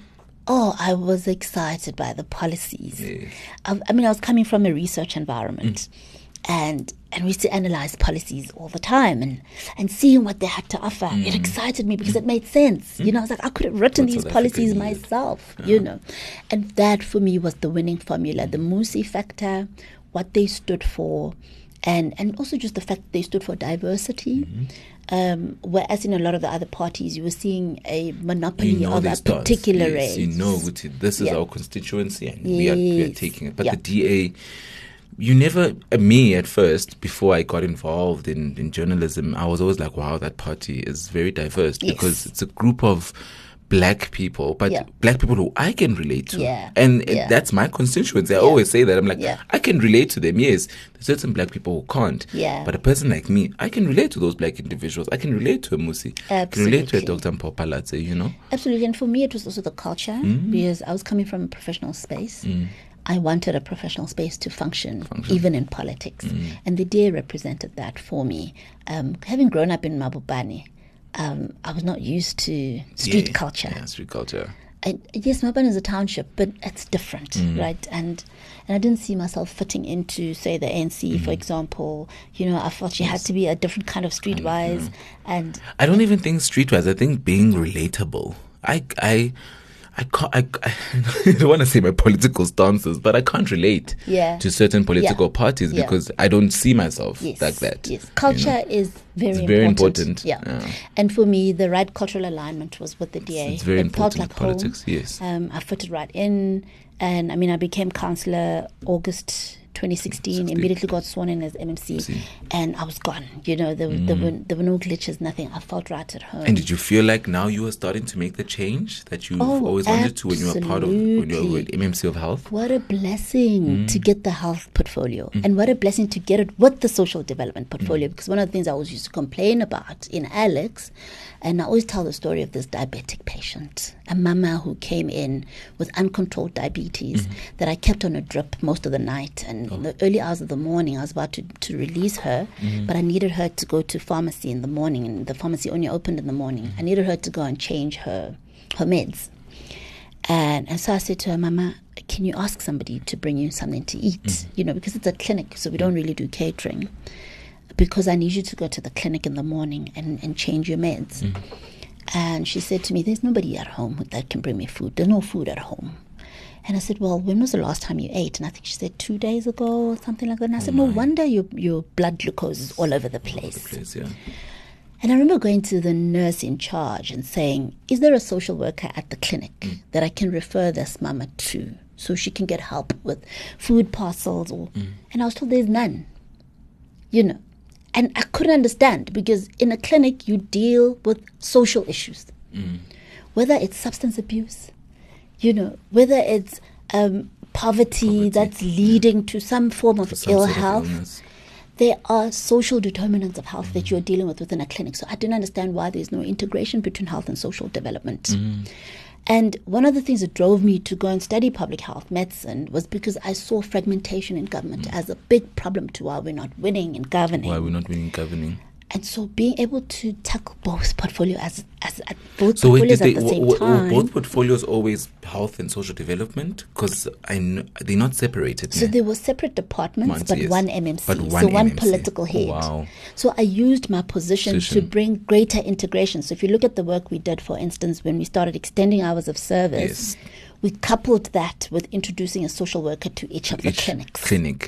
Speaker 6: I was excited by the policies.
Speaker 5: Yes.
Speaker 6: I mean, I was coming from a research environment, and we used to analyze policies all the time, and seeing what they had to offer, it excited me because it made sense. You know, I was like, I could have written
Speaker 5: What
Speaker 6: these
Speaker 5: South Africa
Speaker 6: policies
Speaker 5: needed.
Speaker 6: myself. You know, and that for me was the winning formula: the Musi factor, what they stood for, and also just the fact that they stood for diversity. Whereas in a lot of the other parties, you were seeing a monopoly of
Speaker 5: their
Speaker 6: a
Speaker 5: stance.
Speaker 6: particular
Speaker 5: Yes,
Speaker 6: race.
Speaker 5: you know, this is
Speaker 6: Yeah.
Speaker 5: our constituency, and we are
Speaker 6: Yes.
Speaker 5: taking it. But
Speaker 6: Yeah.
Speaker 5: the DA, you never, me at first, before I got involved in journalism, I was always like, wow, that party is very diverse
Speaker 6: Yes.
Speaker 5: because it's a group of black people, but
Speaker 6: Yeah.
Speaker 5: black people who I can relate to.
Speaker 6: Yeah.
Speaker 5: And
Speaker 6: Yeah.
Speaker 5: that's my constituency. I always say that. I'm like,
Speaker 6: Yeah.
Speaker 5: I can relate to them. Yes, there's certain black people who can't.
Speaker 6: Yeah.
Speaker 5: But a person like me, I can relate to those black individuals. I can relate to a Musi. I can relate to a
Speaker 6: Absolutely.
Speaker 5: Dr. Mpopalatse, you know?
Speaker 6: Absolutely. And for me, it was also the culture because I was coming from a professional space. I wanted a professional space to function. Even in politics. And the DA represented that for me. Having grown up in Mabopane, I was not used to street culture.
Speaker 5: Yeah, street culture.
Speaker 6: And yes, Mabopane is a township, but it's different, right? And I didn't see myself fitting into, say, the ANC, for example. You know, I felt you had to be a different kind of streetwise. And
Speaker 5: I don't even think streetwise. I think being relatable. I can't. I don't want to say my political stances, but I can't relate
Speaker 6: Yeah.
Speaker 5: to certain political
Speaker 6: Yeah.
Speaker 5: parties
Speaker 6: Yeah.
Speaker 5: because I don't see myself
Speaker 6: yes,
Speaker 5: like that.
Speaker 6: Yes, culture
Speaker 5: you know?
Speaker 6: is very
Speaker 5: It's very
Speaker 6: important.
Speaker 5: important.
Speaker 6: Yeah.
Speaker 5: Yeah.
Speaker 6: And for me, the right cultural alignment was with the DA.
Speaker 5: It's very
Speaker 6: it
Speaker 5: important
Speaker 6: felt like
Speaker 5: with politics,
Speaker 6: home.
Speaker 5: yes.
Speaker 6: I fitted right in, and I mean, I became councillor August 2016. Immediately got sworn in as MMC, and I was gone. You know, there were no glitches, nothing. I felt right at home.
Speaker 5: And did you feel like now you were starting to make the change that you've always wanted to when you were part of when you were with MMC of Health?
Speaker 6: What a blessing to get the health portfolio, and what a blessing to get it with the social development portfolio. Because one of the things I always used to complain about in Alex, and I always tell the story of this diabetic patient, a mama who came in with uncontrolled diabetes that I kept on a drip most of the night. And in the early hours of the morning, I was about to release her, but I needed her to go to pharmacy in the morning, and the pharmacy only opened in the morning. I needed her to go and change her meds. And so I said to her, Mama, can you ask somebody to bring you something to eat? You know, because it's a clinic, so we don't really do catering. Because I need you to go to the clinic in the morning and change your meds. And she said to me, there's nobody at home that can bring me food. There's no food at home. And I said, well, when was the last time you ate? And I think she said 2 days ago or something like that. And I said, no wonder your blood glucose is all over the place.
Speaker 5: Yeah.
Speaker 6: And I remember going to the nurse in charge and saying, is there a social worker at the clinic that I can refer this mama to so she can get help with food parcels? And I was told there's none, you know. And I couldn't understand because in a clinic you deal with social issues, whether it's substance abuse, you know, whether it's poverty that's leading to some form of
Speaker 5: Some
Speaker 6: ill
Speaker 5: sort of
Speaker 6: health.
Speaker 5: illness.
Speaker 6: There are social determinants of health that you're dealing with within a clinic. So I didn't understand why there's no integration between health and social development. And one of the things that drove me to go and study public health medicine was because I saw fragmentation in government as a big problem to why we're not winning in governing. And so being able to tackle both portfolios at both portfolios at the same time.
Speaker 5: Both portfolios always health and social development? Because they're not separated.
Speaker 6: So there were separate departments, but
Speaker 5: yes.
Speaker 6: one MMC.
Speaker 5: But one
Speaker 6: so one
Speaker 5: MMC.
Speaker 6: political head.
Speaker 5: Oh, wow.
Speaker 6: So I used my position to bring greater integration. So if you look at the work we did, for instance, when we started extending hours of service, we coupled that with introducing a social worker to each of the clinics.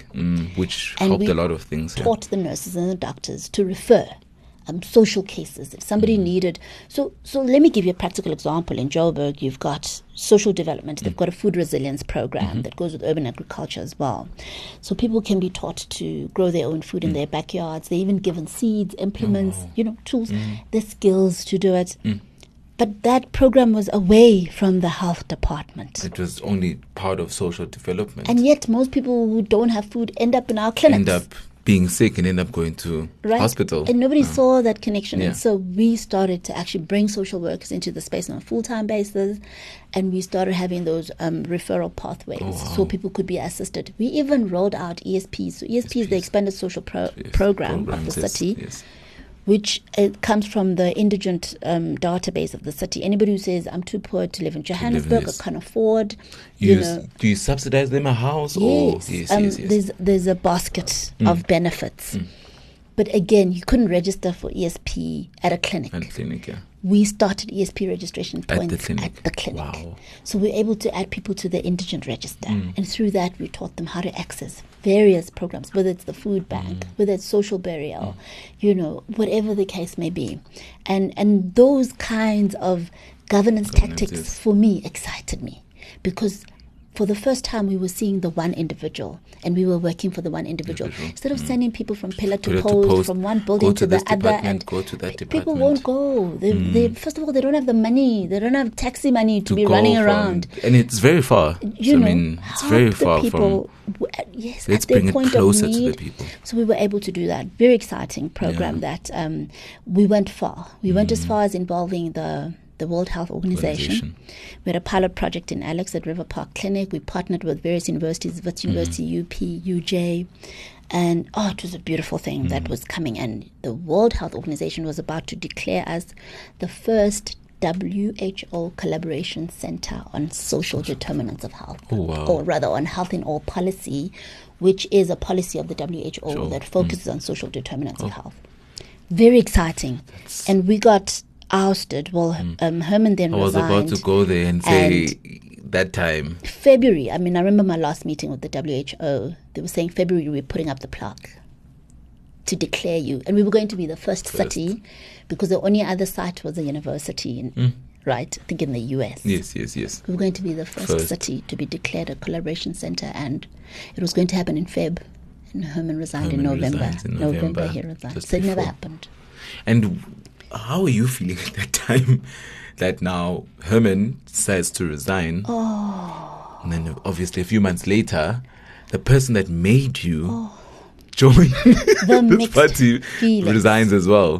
Speaker 5: Which
Speaker 6: And
Speaker 5: helped
Speaker 6: we
Speaker 5: a lot of things.
Speaker 6: Taught the nurses and the doctors to refer social cases if somebody needed. So let me give you a practical example. In Joburg, you've got social development. They've got a food resilience program that goes with urban agriculture as well. So people can be taught to grow their own food in their backyards. They're even given seeds, implements, tools, the skills to do it. But that program was away from the health department.
Speaker 5: It was only part of social development.
Speaker 6: And yet most people who don't have food end up in our clinics.
Speaker 5: End up being sick and end up going to hospital.
Speaker 6: And nobody saw that connection.
Speaker 5: Yeah.
Speaker 6: And so we started to actually bring social workers into the space on a full-time basis. And we started having those referral pathways so people could be assisted. We even rolled out ESPs. So ESP is the Expanded Social Program of the city. Which comes from the indigent database of the city. Anybody who says, I'm too poor to live in Johannesburg, I can't afford,
Speaker 5: Do you subsidize them a house?
Speaker 6: Yes.
Speaker 5: Yes.
Speaker 6: There's a basket of benefits. But again, you couldn't register for ESP at a clinic. We started ESP registration points at the clinic.
Speaker 5: Wow.
Speaker 6: So we were able to add people to the indigent register. And through that, we taught them how to access various programs, whether it's the food bank, whether it's social burial, whatever the case may be. And those kinds of governance tactics, for me, excited me. Because for the first time, we were seeing the one individual, and we were working for the one individual. Instead of sending people from pillar to post, from one building to the other, and
Speaker 5: go to that department.
Speaker 6: People won't go. They first of all, they don't have the money. They don't have taxi money to be running around.
Speaker 5: And it's very far. It's very far
Speaker 6: people,
Speaker 5: from.
Speaker 6: Yes,
Speaker 5: let's
Speaker 6: at their
Speaker 5: bring
Speaker 6: point
Speaker 5: it closer
Speaker 6: of need.
Speaker 5: to the people.
Speaker 6: So we were able to do that. Very exciting program that we went far. We went as far as involving the World Health Organization. We had a pilot project in Alex at River Park Clinic. We partnered with various universities, Wits University, UP, UJ. And it was a beautiful thing that was coming. And the World Health Organization was about to declare us the first WHO collaboration center on social determinants of health. Or rather on health in all policy, which is a policy of the WHO that focuses on social determinants of health. Very exciting. And we got ousted. Herman then resigned.
Speaker 5: I was about to go there and say that time.
Speaker 6: February. I remember my last meeting with the WHO. They were saying February we're putting up the plaque to declare you. And we were going to be the first city because the only other site was a university right? I think in the US.
Speaker 5: Yes.
Speaker 6: We were going to be the first city to be declared a collaboration center, and it was going to happen in Feb. And Herman resigned in November. November he resigned. So it never happened.
Speaker 5: And how are you feeling at that time that now Herman decides to resign? And then obviously a few months later, the person that made you join this party resigns as well.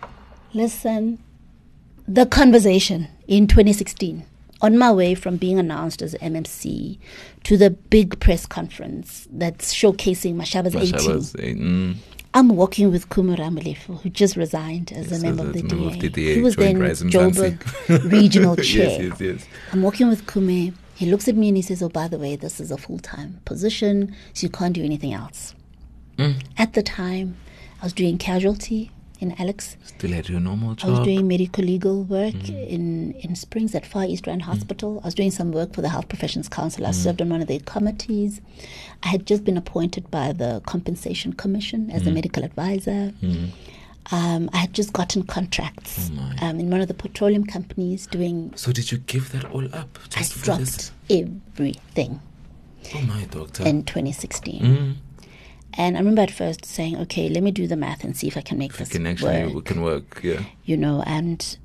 Speaker 6: Listen, the conversation in 2016, on my way from being announced as MMC to the big press conference that's showcasing Mashaba's 18. I'm walking with Kumu Ramalefu, who just resigned as a member of the DA. He was then Joburg regional chair.
Speaker 5: Yes.
Speaker 6: I'm walking with Kume. He looks at me and he says, by the way, this is a full-time position, so you can't do anything else. At the time, I was doing casualty in Alex.
Speaker 5: Still had your normal job.
Speaker 6: I was doing medical legal work in Springs at Far East Rand Hospital. I was doing some work for the Health Professions Council. I served on one of their committees. I had just been appointed by the Compensation Commission as a medical advisor. I had just gotten contracts in one of the petroleum companies doing...
Speaker 5: So did you give that all up?
Speaker 6: I dropped everything.
Speaker 5: Oh my doctor.
Speaker 6: In 2016. And I remember at first saying, okay, let me do the math and see if I can make this work.
Speaker 5: We can work, yeah.
Speaker 6: And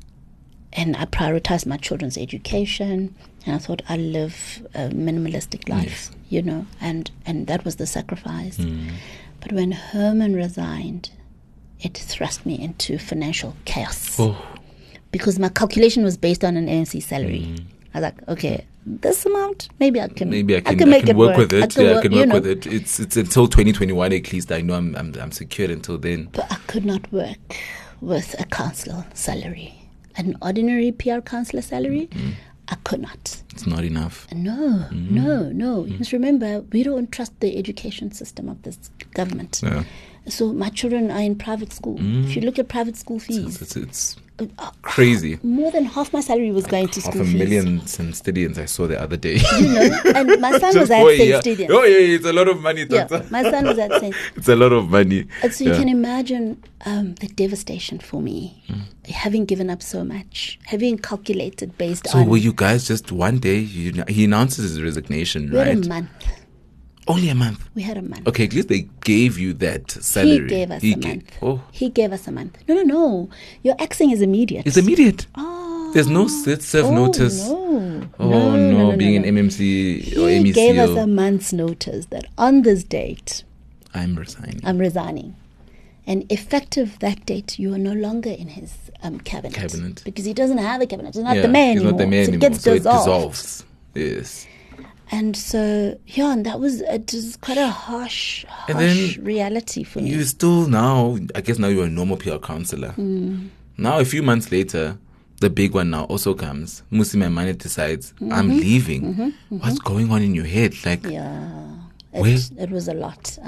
Speaker 6: I prioritized my children's education, and I thought I'll live a minimalistic life, and that was the sacrifice. But when Herman resigned, it thrust me into financial chaos because my calculation was based on an ANC salary. I was like, okay, this amount, maybe I can make it
Speaker 5: work with it. I can work
Speaker 6: know.
Speaker 5: with it. It's until 2021 at least. I know I'm secured until then.
Speaker 6: But I could not work with a council salary, an ordinary PR councillor salary. I could not.
Speaker 5: It's not enough.
Speaker 6: No. You must remember, we don't trust the education system of this government.
Speaker 5: Yeah.
Speaker 6: So my children are in private school. If you look at private school fees,
Speaker 5: It's crazy.
Speaker 6: more than half my salary was going to school fees.
Speaker 5: $500,000 St. I saw the other day.
Speaker 6: You know, and my son was
Speaker 5: Just
Speaker 6: at
Speaker 5: for a
Speaker 6: St.
Speaker 5: year.
Speaker 6: Stadium.
Speaker 5: Oh yeah, it's a lot of money,
Speaker 6: Yeah,
Speaker 5: doctor.
Speaker 6: my son was at St.
Speaker 5: It's a lot of money.
Speaker 6: And so you
Speaker 5: Yeah.
Speaker 6: can imagine the devastation for me, having given up so much, having calculated based
Speaker 5: So
Speaker 6: on.
Speaker 5: were you guys just one day? He announces his resignation,
Speaker 6: We had
Speaker 5: right?
Speaker 6: a month.
Speaker 5: Only a month.
Speaker 6: We had a month.
Speaker 5: Okay, at least they gave you that salary.
Speaker 6: He gave us a month.
Speaker 5: Oh,
Speaker 6: He gave us a month. No. Your axing is immediate.
Speaker 5: it's immediate.
Speaker 6: Oh.
Speaker 5: There's no serve notice.
Speaker 6: No.
Speaker 5: Oh no, being an MMC or
Speaker 6: He gave us a
Speaker 5: MECO.
Speaker 6: month's notice that on this date,
Speaker 5: I'm resigning.
Speaker 6: I'm resigning. And effective that date, you are no longer in his cabinet. Because he doesn't have a cabinet. He's not the mayor
Speaker 5: he's
Speaker 6: anymore.
Speaker 5: not the mayor
Speaker 6: so
Speaker 5: anymore.
Speaker 6: it gets
Speaker 5: So it
Speaker 6: dissolved.
Speaker 5: dissolves. Yes.
Speaker 6: And so, yeah, and that was quite a harsh
Speaker 5: And then
Speaker 6: reality for me.
Speaker 5: You still now, I guess now you're a normal PR counselor. Now, a few months later, the big one now also comes. Musi Maimane decides, I'm leaving. What's going on in your head? Like,
Speaker 6: Yeah,
Speaker 5: Where-
Speaker 6: it was a lot.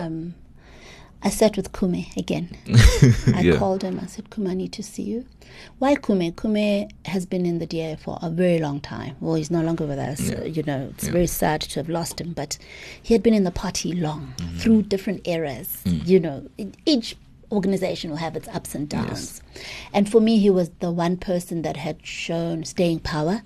Speaker 6: I sat with Kume again. I
Speaker 5: Yeah.
Speaker 6: called him. I said, Kume, I need to see you. Why Kume? Kume has been in the DA for a very long time. Well, he's no longer with us. It's very sad to have lost him, but he had been in the party long, through different eras. Each organization will have its ups and downs. And for me, he was the one person that had shown staying power.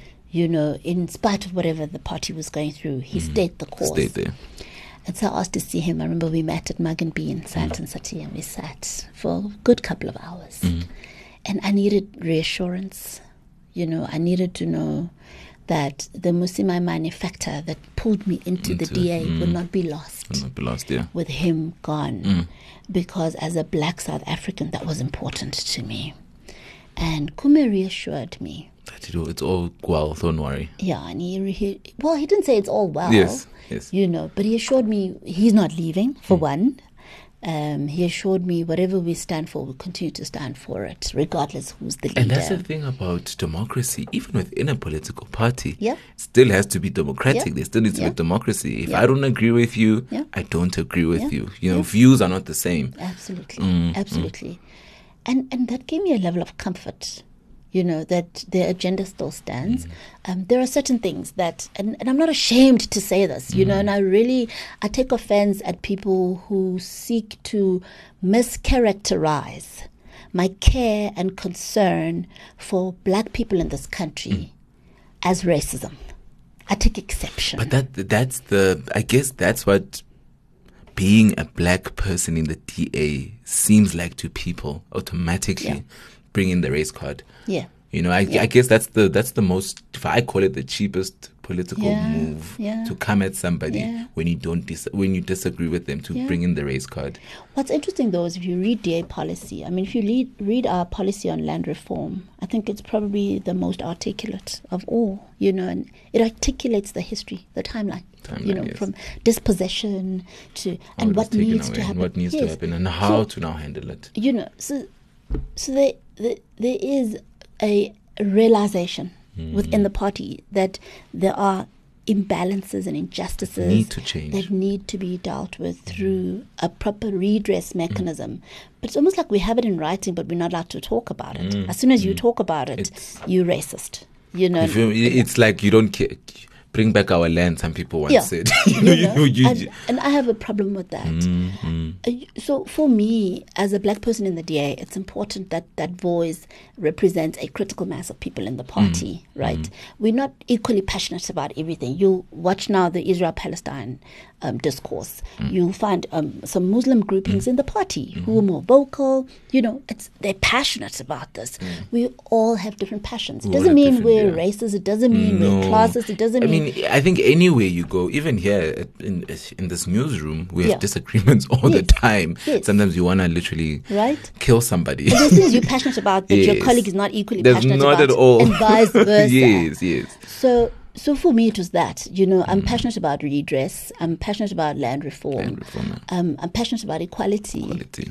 Speaker 6: In spite of whatever the party was going through, he stayed the course.
Speaker 5: stay there.
Speaker 6: And so I asked to see him. I remember we met at Mug and Bee in Sandton City, and we sat for a good couple of hours. And I needed reassurance. I needed to know that the Musi Maimane factor that pulled me into the DA would not be lost
Speaker 5: Will not be lost, yeah.
Speaker 6: with him gone. Because as a black South African, that was important to me. And Kume reassured me.
Speaker 5: It's all well, don't worry.
Speaker 6: Yeah, and he didn't say it's all well.
Speaker 5: Yes.
Speaker 6: But he assured me he's not leaving, for one. He assured me whatever we stand for, we'll continue to stand for it, regardless who's the leader.
Speaker 5: And that's the thing about democracy, even within a political party,
Speaker 6: Yeah.
Speaker 5: it still has to be democratic.
Speaker 6: Yeah.
Speaker 5: There still needs to
Speaker 6: Yeah.
Speaker 5: be democracy. If
Speaker 6: Yeah.
Speaker 5: I don't agree with you,
Speaker 6: Yeah.
Speaker 5: I don't agree with
Speaker 6: Yeah.
Speaker 5: you.
Speaker 6: Yeah.
Speaker 5: Views are not the same.
Speaker 6: Absolutely. Absolutely. And that gave me a level of comfort, that the agenda still stands. There are certain things that, and I'm not ashamed to say this, and I take offense at people who seek to mischaracterize my care and concern for black people in this country as racism. I take exception.
Speaker 5: But I guess that's what being a black person in the DA seems like to people automatically.
Speaker 6: Yeah.
Speaker 5: Bring in the race card.
Speaker 6: Yeah.
Speaker 5: I guess that's the most, if I call it the cheapest political
Speaker 6: Yeah,
Speaker 5: move
Speaker 6: yeah.
Speaker 5: to come at somebody
Speaker 6: Yeah.
Speaker 5: when you when you disagree with them, to
Speaker 6: Yeah.
Speaker 5: bring in the race card.
Speaker 6: What's interesting, though, is if you read DA policy, if you read our policy on land reform, I think it's probably the most articulate of all, and it articulates the history, the timeline,
Speaker 5: Yes.
Speaker 6: from dispossession to, and
Speaker 5: What
Speaker 6: what
Speaker 5: was taken
Speaker 6: needs
Speaker 5: away
Speaker 6: to
Speaker 5: and
Speaker 6: happen.
Speaker 5: what needs to
Speaker 6: Yes.
Speaker 5: happen, and how to now handle it.
Speaker 6: So there is a realization within the party that there are imbalances and injustices
Speaker 5: Need to change.
Speaker 6: that need to be dealt with through a proper redress mechanism. But it's almost like we have it in writing, but we're not allowed to talk about it. As soon as you talk about it, you're racist.
Speaker 5: It's like you don't care. Bring back our land, some people once
Speaker 6: Yeah.
Speaker 5: said.
Speaker 6: And I have a problem with that. So for me, as a black person in the DA, it's important that that voice represents a critical mass of people in the party, right? We're not equally passionate about everything. You watch now the Israel-Palestine discourse. You'll find some Muslim groupings in the party who are more vocal. They're passionate about this. We all have different passions. It
Speaker 5: We all
Speaker 6: doesn't
Speaker 5: have
Speaker 6: mean we're
Speaker 5: different,
Speaker 6: racist. It doesn't mean we're classist. It doesn't mean
Speaker 5: mean, I think anywhere you go, even here in this newsroom, we have
Speaker 6: Yeah.
Speaker 5: disagreements all the time.
Speaker 6: Yes.
Speaker 5: Sometimes you want to literally
Speaker 6: Right?
Speaker 5: kill somebody.
Speaker 6: There's things you're passionate about that your
Speaker 5: Yes.
Speaker 6: colleague is not equally
Speaker 5: There's
Speaker 6: passionate
Speaker 5: not
Speaker 6: about.
Speaker 5: at all.
Speaker 6: And vice versa.
Speaker 5: Yes.
Speaker 6: So for me, it was that. I'm passionate about redress. I'm passionate about land reform.
Speaker 5: Land reform, yeah.
Speaker 6: I'm passionate about equality.
Speaker 5: Equality.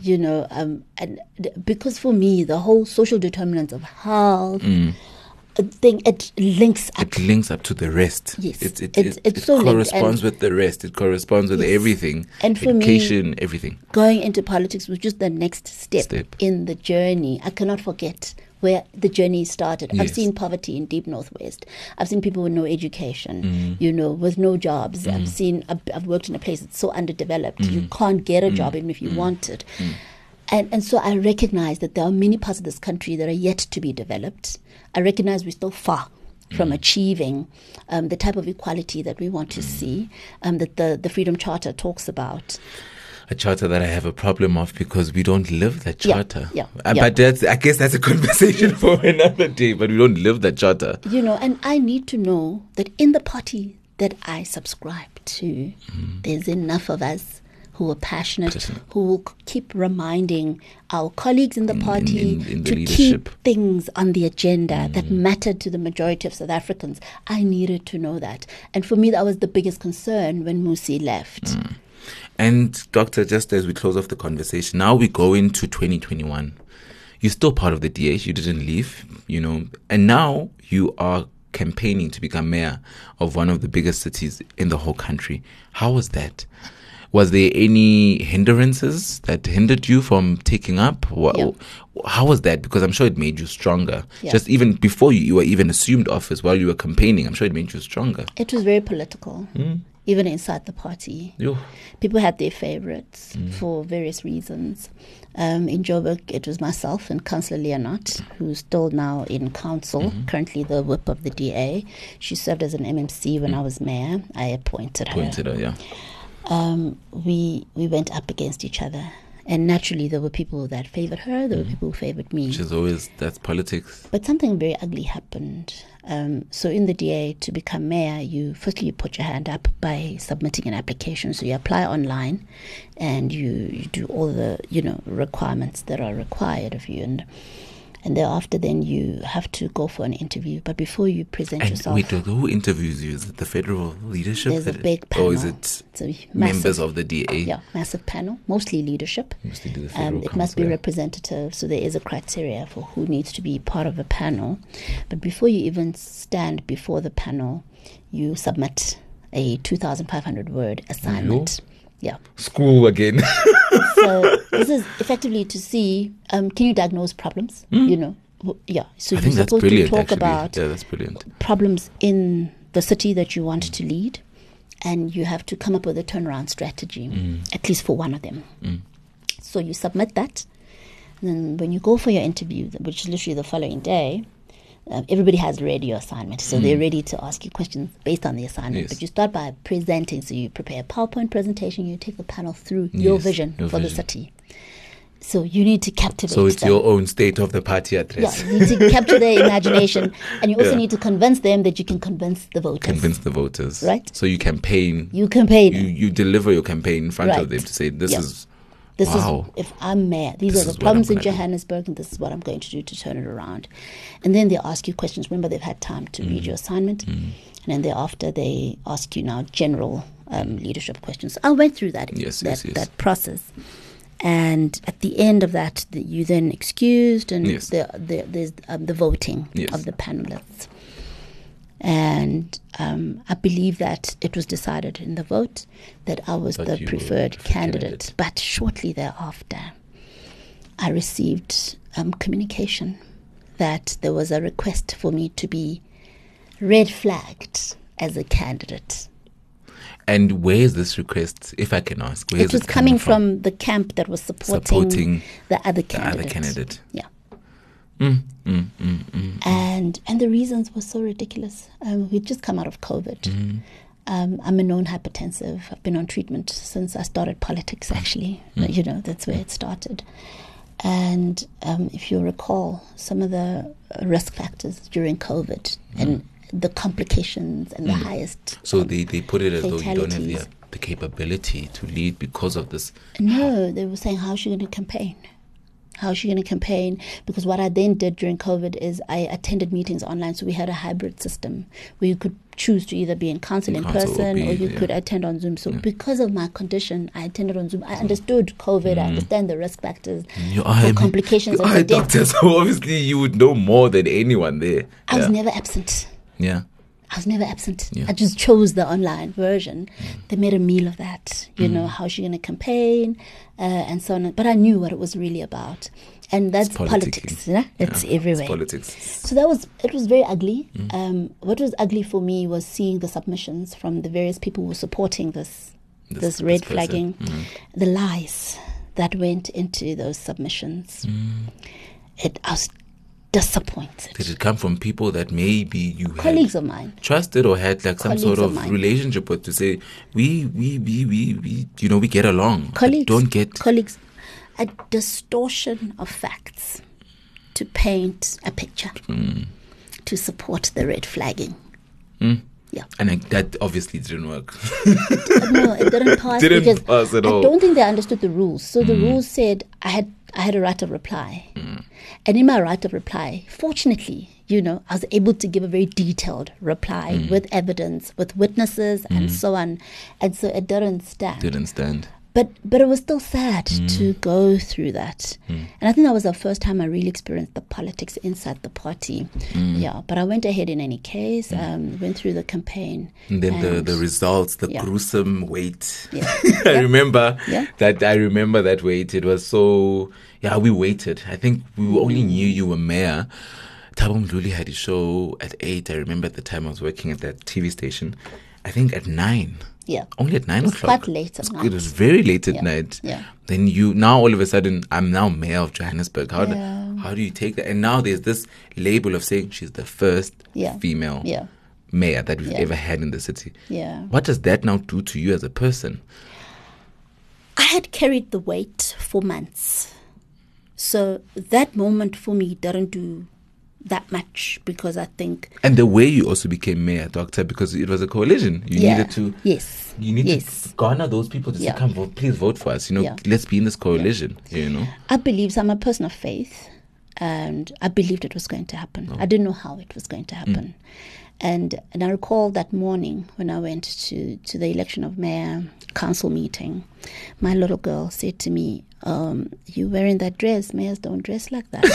Speaker 6: Because for me, the whole social determinants of health thing, it links up.
Speaker 5: It links up to the rest.
Speaker 6: Yes.
Speaker 5: It
Speaker 6: so linked.
Speaker 5: corresponds with the rest. It corresponds with
Speaker 6: Yes.
Speaker 5: everything.
Speaker 6: And for me,
Speaker 5: education, everything.
Speaker 6: Going into politics was just the next step in the journey. I cannot forget where the journey started. I've
Speaker 5: Yes.
Speaker 6: seen poverty in deep Northwest. I've seen people with no education, with no jobs. I've worked in a place that's so underdeveloped. You can't get a job even if you want it. And so I recognize that there are many parts of this country that are yet to be developed. I recognize we're still far from achieving the type of equality that we want to see, that the Freedom Charter talks about.
Speaker 5: A charter that I have a problem of because we don't live that charter.
Speaker 6: Yeah.
Speaker 5: But I guess that's a conversation for another day, but we don't live that charter.
Speaker 6: And I need to know that in the party that I subscribe to, there's enough of us who are passionate, who will keep reminding our colleagues in the party
Speaker 5: in the
Speaker 6: to
Speaker 5: leadership.
Speaker 6: keep things on the agenda that mattered to the majority of South Africans. I needed to know that. And for me, that was the biggest concern when Musi left.
Speaker 5: And Doctor, just as we close off the conversation, now we go into 2021. You're still part of the DA. You didn't leave, and now you are campaigning to become mayor of one of the biggest cities in the whole country. How was that? Was there any hindrances that hindered you from taking up? How was that? Because I'm sure it made you stronger.
Speaker 6: Yeah.
Speaker 5: Just even before you were even assumed office, while you were campaigning, I'm sure it made you stronger.
Speaker 6: It was very political, even inside the party.
Speaker 5: Yo.
Speaker 6: People had their favorites for various reasons. In Joburg, it was myself and Councillor Leonard, who's still now in council, currently the whip of the DA. She served as an MMC when I was mayor. I appointed her.
Speaker 5: Yeah.
Speaker 6: We went up against each other. And naturally, there were people that favored her. There were people who favored me.
Speaker 5: Which is always, that's politics.
Speaker 6: But something very ugly happened. So in the DA, to become mayor, you put your hand up by submitting an application. So you apply online and you do all the, requirements that are required of you. And thereafter, then you have to go for an interview. But before you present yourself...
Speaker 5: Wait, who interviews you? Is it the federal leadership?
Speaker 6: There's a big panel.
Speaker 5: Or is it
Speaker 6: it's a massive,
Speaker 5: members of the DA?
Speaker 6: Yeah, massive panel, mostly leadership.
Speaker 5: Mostly the federal
Speaker 6: It must be
Speaker 5: council, yeah.
Speaker 6: representative, so there is a criteria for who needs to be part of a panel. But before you even stand before the panel, you submit a 2,500 word assignment. Yeah.
Speaker 5: School again.
Speaker 6: So this is effectively to see, can you diagnose problems? So
Speaker 5: I
Speaker 6: you're
Speaker 5: think that's
Speaker 6: supposed
Speaker 5: brilliant,
Speaker 6: to talk
Speaker 5: actually.
Speaker 6: about
Speaker 5: Yeah, that's brilliant.
Speaker 6: problems in the city that you want to lead, and you have to come up with a turnaround strategy, at least for one of them. So you submit that, and then when you go for your interview, which is literally the following day, everybody has read your assignment, so they're ready to ask you questions based on the assignment.
Speaker 5: Yes.
Speaker 6: But you start by presenting, so you prepare a PowerPoint presentation, you take the panel through your vision for the city. So you need to captivate
Speaker 5: So it's
Speaker 6: them.
Speaker 5: your own state of the party address.
Speaker 6: Yeah, you need to capture their imagination, and you also need to convince them that you can convince the voters.
Speaker 5: Convince the voters.
Speaker 6: Right.
Speaker 5: So you campaign.
Speaker 6: You campaign.
Speaker 5: You deliver your campaign in front of
Speaker 6: Right.
Speaker 5: them to say, this
Speaker 6: Yeah.
Speaker 5: is...
Speaker 6: This
Speaker 5: Wow.
Speaker 6: is, if I'm mayor, these
Speaker 5: This
Speaker 6: are
Speaker 5: is
Speaker 6: the
Speaker 5: what
Speaker 6: problems
Speaker 5: I'm
Speaker 6: in
Speaker 5: gonna do.
Speaker 6: Johannesburg, and this is what I'm going to do to turn it around. And then they ask you questions. Remember, they've had time to read your assignment. And then thereafter, they ask you now general leadership questions. I went through that,
Speaker 5: Yes.
Speaker 6: that process. And at the end of that, you then excused, and
Speaker 5: Yes.
Speaker 6: there's the voting
Speaker 5: Yes.
Speaker 6: of the panelists. And I believe that it was decided in the vote that I was
Speaker 5: That
Speaker 6: the
Speaker 5: you were
Speaker 6: preferred
Speaker 5: preferred
Speaker 6: candidate.
Speaker 5: candidate.
Speaker 6: But shortly thereafter, I received communication that there was a request for me to be red flagged as a candidate.
Speaker 5: And where is this request, if I can ask? Where
Speaker 6: It
Speaker 5: is
Speaker 6: was
Speaker 5: it
Speaker 6: coming from the camp that was
Speaker 5: Supporting
Speaker 6: the other
Speaker 5: the
Speaker 6: candidate.
Speaker 5: other candidate?
Speaker 6: Yeah. And the reasons were so ridiculous. We'd just come out of COVID. I'm a known hypertensive. I've been on treatment since I started politics, actually. That's where it started. And if you recall, some of the risk factors during COVID, and the complications and the highest.
Speaker 5: So they put it as though you don't have
Speaker 6: fatalities.
Speaker 5: the capability to lead because of this.
Speaker 6: No, they were saying, how's she going to campaign? How's she going to campaign? Because what I then did during COVID is I attended meetings online. So we had a hybrid system where you could choose to either be in council in person or you could attend on Zoom. So because of my condition, I attended on Zoom. I understood COVID. I understand the risk factors for complications and
Speaker 5: Your eye
Speaker 6: for death.
Speaker 5: doctor, so obviously you would know more than anyone there.
Speaker 6: I was never absent.
Speaker 5: Yeah.
Speaker 6: I was never absent.
Speaker 5: Yeah.
Speaker 6: I just chose the online version. They made a meal of that, you know, how's she going to campaign and so on. But I knew what it was really about. And that's politics. Yeah? It's everywhere.
Speaker 5: It's politics.
Speaker 6: So it was very ugly. What was ugly for me was seeing the submissions from the various people who were supporting this red flagging, the lies that went into those submissions. I was disappointed.
Speaker 5: Did it come from people that maybe you
Speaker 6: Colleagues
Speaker 5: had
Speaker 6: of mine.
Speaker 5: trusted or had like some
Speaker 6: Colleagues
Speaker 5: sort
Speaker 6: of
Speaker 5: of
Speaker 6: mine.
Speaker 5: relationship with, to say we you know, we get along.
Speaker 6: Colleagues.
Speaker 5: Don't get
Speaker 6: Colleagues. A distortion of facts to paint a picture to support the red flagging. Yeah.
Speaker 5: and that obviously didn't work.
Speaker 6: No, it didn't pass
Speaker 5: Didn't
Speaker 6: because
Speaker 5: pass at all.
Speaker 6: I don't think they understood the rules. So the rules said I had a right of reply. And in my right of reply, fortunately, you know, I was able to give a very detailed reply with evidence, with witnesses and so on. And so it didn't stand. But it was still sad to go through that. And I think that was the first time I really experienced the politics inside the party. Yeah, but I went ahead in any case, went through the campaign.
Speaker 5: And then the results, the
Speaker 6: Yeah.
Speaker 5: gruesome wait.
Speaker 6: Yeah.
Speaker 5: I remember
Speaker 6: Yeah.
Speaker 5: that wait. It was so, we waited. I think we only knew you were mayor. Thabo Mdluli had his show at 8. I remember at the time I was working at that TV station. I think at 9.
Speaker 6: Yeah.
Speaker 5: Only at 9
Speaker 6: It was
Speaker 5: o'clock.
Speaker 6: quite late at night.
Speaker 5: It was very late at
Speaker 6: Yeah.
Speaker 5: night.
Speaker 6: Yeah.
Speaker 5: Then now all of a sudden, I'm now mayor of Johannesburg. How
Speaker 6: Yeah.
Speaker 5: do you take that? And now there's this label of saying she's the first female
Speaker 6: Yeah.
Speaker 5: mayor that we've
Speaker 6: Yeah.
Speaker 5: ever had in the city.
Speaker 6: Yeah.
Speaker 5: What does that now do to you as a person?
Speaker 6: I had carried the weight for months. So that moment for me didn't do that much because I think...
Speaker 5: And the way you also became mayor, Doctor, because it was a coalition. You needed to...
Speaker 6: Yes.
Speaker 5: You need to garner those people to say, come vote, please vote for us. You know,
Speaker 6: Yeah.
Speaker 5: let's be in this coalition, you know.
Speaker 6: I believe, so I'm a person of faith, and I believed it was going to happen. I didn't know how it was going to happen. And I recall that morning when I went to the election of mayor council meeting, my little girl said to me, you wearing that dress? Mayors don't dress like that.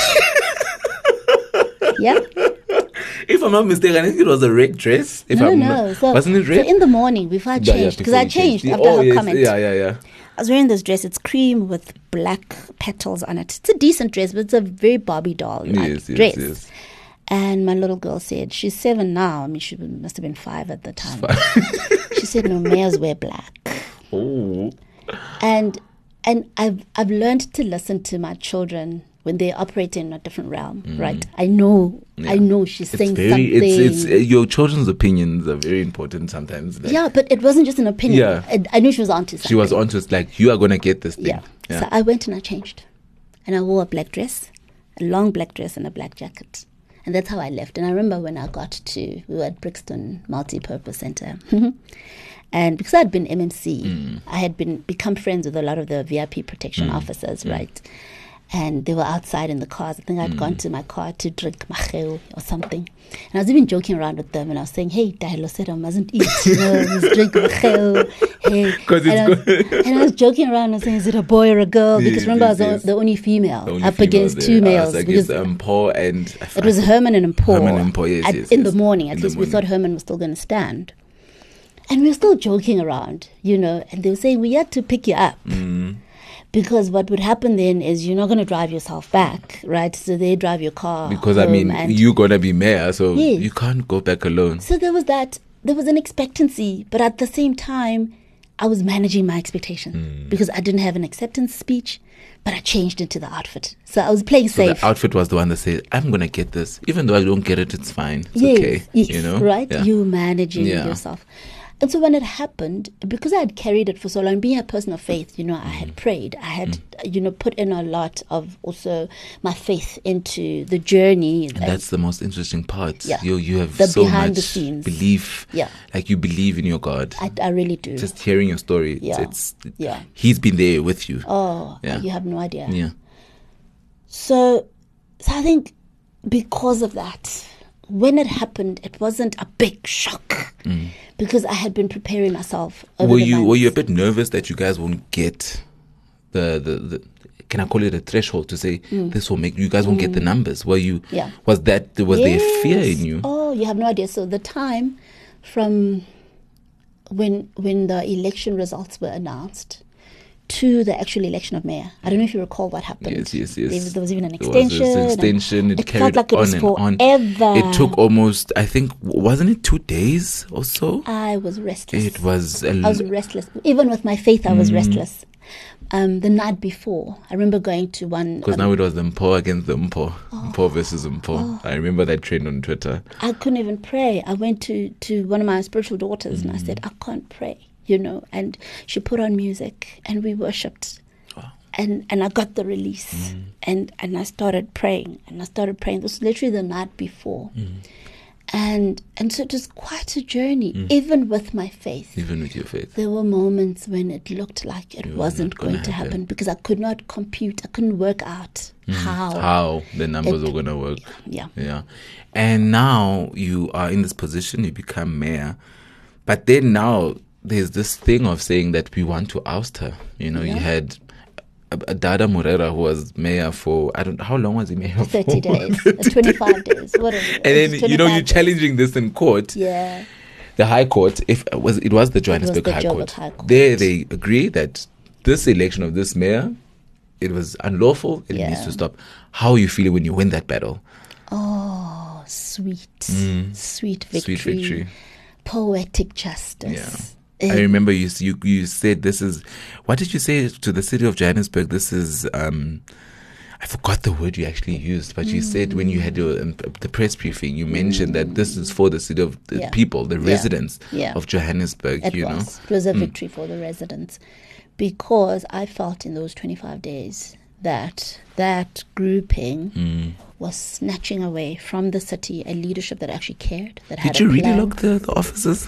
Speaker 6: Yeah.
Speaker 5: If I'm not mistaken, I think it was a red dress.
Speaker 6: No. So,
Speaker 5: wasn't it red?
Speaker 6: So in the morning, before I changed, because I changed after her comment.
Speaker 5: Yeah.
Speaker 6: I was wearing this dress. It's cream with black petals on it. It's a decent dress, but it's a very Barbie doll dress.
Speaker 5: Yes.
Speaker 6: And my little girl said, she's 7 now. I mean, she must have been 5 at the time. She said, no, mayors wear black.
Speaker 5: Oh.
Speaker 6: And I've learned to listen to my children when they operate in a different realm, right? I know she's saying something.
Speaker 5: It's your children's opinions are very important sometimes. Like,
Speaker 6: Yeah, but it wasn't just an opinion.
Speaker 5: Yeah.
Speaker 6: I knew she was onto something.
Speaker 5: she was onto it, like, you are going to get this thing.
Speaker 6: Yeah. So I went and I changed. And I wore a black dress, a long black dress and a black jacket. And that's how I left. And I remember when I we were at Brixton Multi-Purpose Centre. And because I had been MMC, I had become friends with a lot of the VIP protection officers, right? And they were outside in the cars. I think I'd gone to my car to drink machel or something. And I was even joking around with them. And I was saying, hey, Dahilo said I mustn't eat. Let's drink machel. Hey. And I was joking around and saying, is it a boy or a girl? Because remember, I was the only female up against 2 males.
Speaker 5: Against Paul and...
Speaker 6: It was Herman and Paul.
Speaker 5: Herman and Paul, yes.
Speaker 6: In the morning, at least we thought Herman was still going to stand. And we were still joking around, you know. And they were saying, we had to pick you up. Because what would happen then is you're not going to drive yourself back, right? So they drive your car.
Speaker 5: Because,
Speaker 6: home
Speaker 5: you're going to be mayor, so
Speaker 6: Yes.
Speaker 5: you can't go back alone.
Speaker 6: So there was that. There was an expectancy. But at the same time, I was managing my expectation. Because I didn't have an acceptance speech, but I changed into the outfit. So I was playing safe.
Speaker 5: The outfit was the one that said, I'm going to get this. Even though I don't get it, it's fine. It's
Speaker 6: Yes,
Speaker 5: okay.
Speaker 6: yes,
Speaker 5: You know?
Speaker 6: right?
Speaker 5: Yeah.
Speaker 6: You managing yourself. And so when it happened, because I had carried it for so long, being a person of faith, I had prayed. I had, put in a lot of also my faith into the journey.
Speaker 5: And that's the most interesting part.
Speaker 6: Yeah.
Speaker 5: You have
Speaker 6: The
Speaker 5: so
Speaker 6: behind the
Speaker 5: much
Speaker 6: scenes.
Speaker 5: belief.
Speaker 6: Yeah.
Speaker 5: Like you believe in your God.
Speaker 6: I really do.
Speaker 5: Just hearing your story,
Speaker 6: Yeah. Yeah.
Speaker 5: He's been there with you.
Speaker 6: Oh,
Speaker 5: Yeah.
Speaker 6: you have no idea.
Speaker 5: Yeah.
Speaker 6: So I think because of that, when it happened, it wasn't a big shock because I had been preparing myself. Over
Speaker 5: Were
Speaker 6: the
Speaker 5: you
Speaker 6: months.
Speaker 5: a bit nervous that you guys won't get the can I call it a threshold to say this will make you guys won't get the numbers? Were you?
Speaker 6: Yeah.
Speaker 5: Was there fear in
Speaker 6: Yes.
Speaker 5: you?
Speaker 6: Oh, you have no idea. So the time from when the election results were announced to the actual election of mayor, I don't know if you recall what happened.
Speaker 5: Yes.
Speaker 6: There was even an
Speaker 5: There was
Speaker 6: extension.
Speaker 5: an extension. It
Speaker 6: felt
Speaker 5: carried
Speaker 6: like it was
Speaker 5: on and on.
Speaker 6: forever.
Speaker 5: It took almost, I think, wasn't it 2 days or so?
Speaker 6: I was restless.
Speaker 5: It was.
Speaker 6: I was restless. Even with my faith, I
Speaker 5: Mm.
Speaker 6: was restless. The night before, I remember going to one.
Speaker 5: Because now it was the Mpo against the Mpo.
Speaker 6: Oh.
Speaker 5: Mpo versus Mpo. I remember that trend on Twitter.
Speaker 6: I couldn't even pray. I went to one of my spiritual daughters and I said, I can't pray, and she put on music and we worshipped. And I got the release and I started praying This was literally the night before. And so it was quite a journey, even with my faith.
Speaker 5: Even with your faith.
Speaker 6: There were moments when it looked like it wasn't
Speaker 5: not gonna
Speaker 6: going to
Speaker 5: happen.
Speaker 6: happen because I could not compute. I couldn't work out how.
Speaker 5: The numbers are going to work.
Speaker 6: Yeah.
Speaker 5: Yeah. And now you are in this position, you become mayor. But then now there's this thing of saying that we want to oust her. You had Dada Morera, who was mayor for, how long was he mayor for?
Speaker 6: 30 days, 25 days, whatever.
Speaker 5: And then, you're
Speaker 6: 25 days.
Speaker 5: challenging this in court.
Speaker 6: Yeah.
Speaker 5: The High Court, it was the Johannesburg
Speaker 6: the
Speaker 5: High
Speaker 6: Joburg
Speaker 5: Court.
Speaker 6: High Court.
Speaker 5: There they agree that this election of this mayor, it was unlawful, it needs to stop. How are you feeling when you win that battle?
Speaker 6: Oh, sweet victory.
Speaker 5: Sweet victory.
Speaker 6: Poetic justice.
Speaker 5: Yeah. I remember you said this is, what did you say to the city of Johannesburg? This is, I forgot the word you actually used, but you said when you had the press briefing, you mentioned that this is for the city of the people, the residents of Johannesburg.
Speaker 6: It was a victory for the residents because I felt in those 25 days that grouping was snatching away from the city a leadership that actually cared.
Speaker 5: Did you really lock the offices?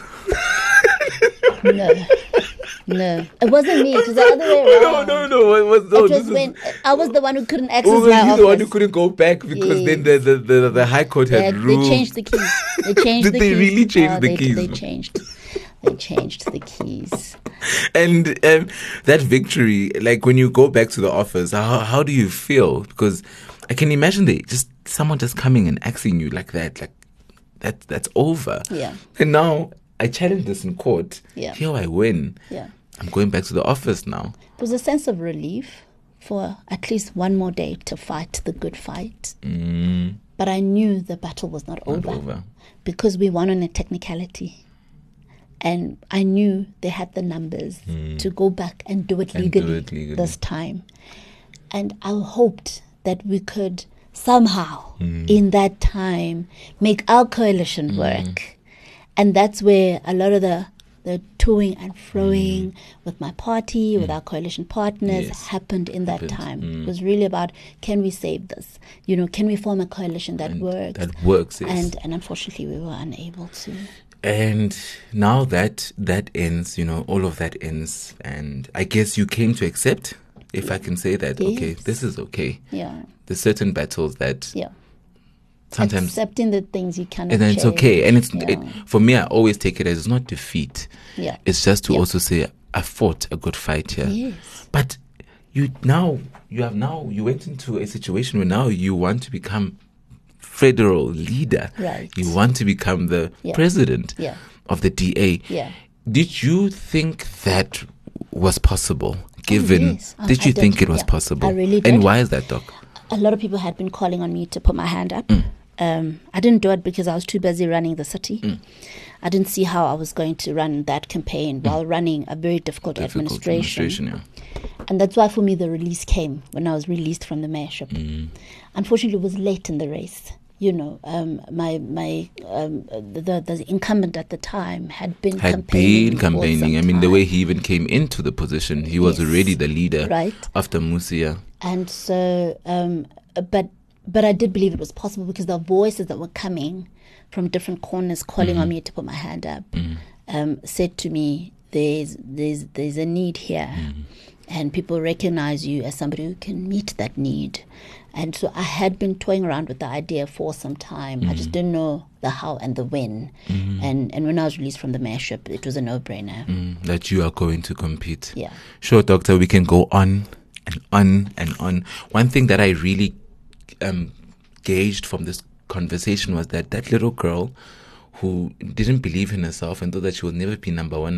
Speaker 6: No, it wasn't me. It was the other way around.
Speaker 5: No.
Speaker 6: It was when I was the one who couldn't access my
Speaker 5: you
Speaker 6: office.
Speaker 5: the one who couldn't go back because then the High Court had ruled.
Speaker 6: They changed the keys.
Speaker 5: Did they really change the keys?
Speaker 6: They changed the keys.
Speaker 5: And that victory, like when you go back to the office, how do you feel? Because I can imagine someone just coming and asking you like that, that's over.
Speaker 6: Yeah.
Speaker 5: And now I challenge this in court.
Speaker 6: Yeah.
Speaker 5: Here I win.
Speaker 6: Yeah.
Speaker 5: I'm going back to the office now.
Speaker 6: It was a sense of relief for at least one more day to fight the good fight. But I knew the battle was not over because we won on a technicality. And I knew they had the numbers to go back and do it legally this time. And I hoped that we could somehow, in that time, make our coalition work. And that's where a lot of the toing and froing with my party, with our coalition partners, happened in that time. It was really about, can we save this? Can we form a coalition that works?
Speaker 5: That works, yes.
Speaker 6: And unfortunately, we were unable to.
Speaker 5: And now that ends, all of that ends. And I guess you came to accept, if I can say that, okay, this is okay.
Speaker 6: Yeah.
Speaker 5: There's certain battles that sometimes
Speaker 6: accepting the things you cannot
Speaker 5: and then it's
Speaker 6: change.
Speaker 5: okay. And for me, I always take it as it's not defeat.
Speaker 6: Yeah.
Speaker 5: It's just to also say, I fought a good fight here.
Speaker 6: Yes.
Speaker 5: But you went into a situation where now you want to become federal leader.
Speaker 6: Right.
Speaker 5: You want to become the president of the DA.
Speaker 6: Yeah.
Speaker 5: Did you think that was possible? Given,
Speaker 6: yes.
Speaker 5: did you think it was possible?
Speaker 6: I really did.
Speaker 5: And why is that, Doc?
Speaker 6: A lot of people had been calling on me to put my hand up. I didn't do it because I was too busy running the city. I didn't see how I was going to run that campaign while running a very difficult administration. And that's why for me the release came when I was released from the mayorship. Unfortunately, it was late in the race. the incumbent at the time had been
Speaker 5: Had
Speaker 6: campaigning.
Speaker 5: been campaigning.
Speaker 6: For
Speaker 5: I
Speaker 6: some
Speaker 5: mean, the
Speaker 6: time.
Speaker 5: way he even came into the position, he was
Speaker 6: Yes.
Speaker 5: already the leader
Speaker 6: Right.
Speaker 5: after Musia.
Speaker 6: And so, but I did believe it was possible because the voices that were coming from different corners calling on me to put my hand up said to me, there's a need here, and people recognize you as somebody who can meet that need. And so I had been toying around with the idea for some time. I just didn't know the how and the when. And when I was released from the mayorship, it was a no-brainer.
Speaker 5: That you are going to compete.
Speaker 6: Yeah.
Speaker 5: Sure, Doctor, we can go on and on and on. One thing that I really gauged from this conversation was that little girl who didn't believe in herself and thought that she would never be number one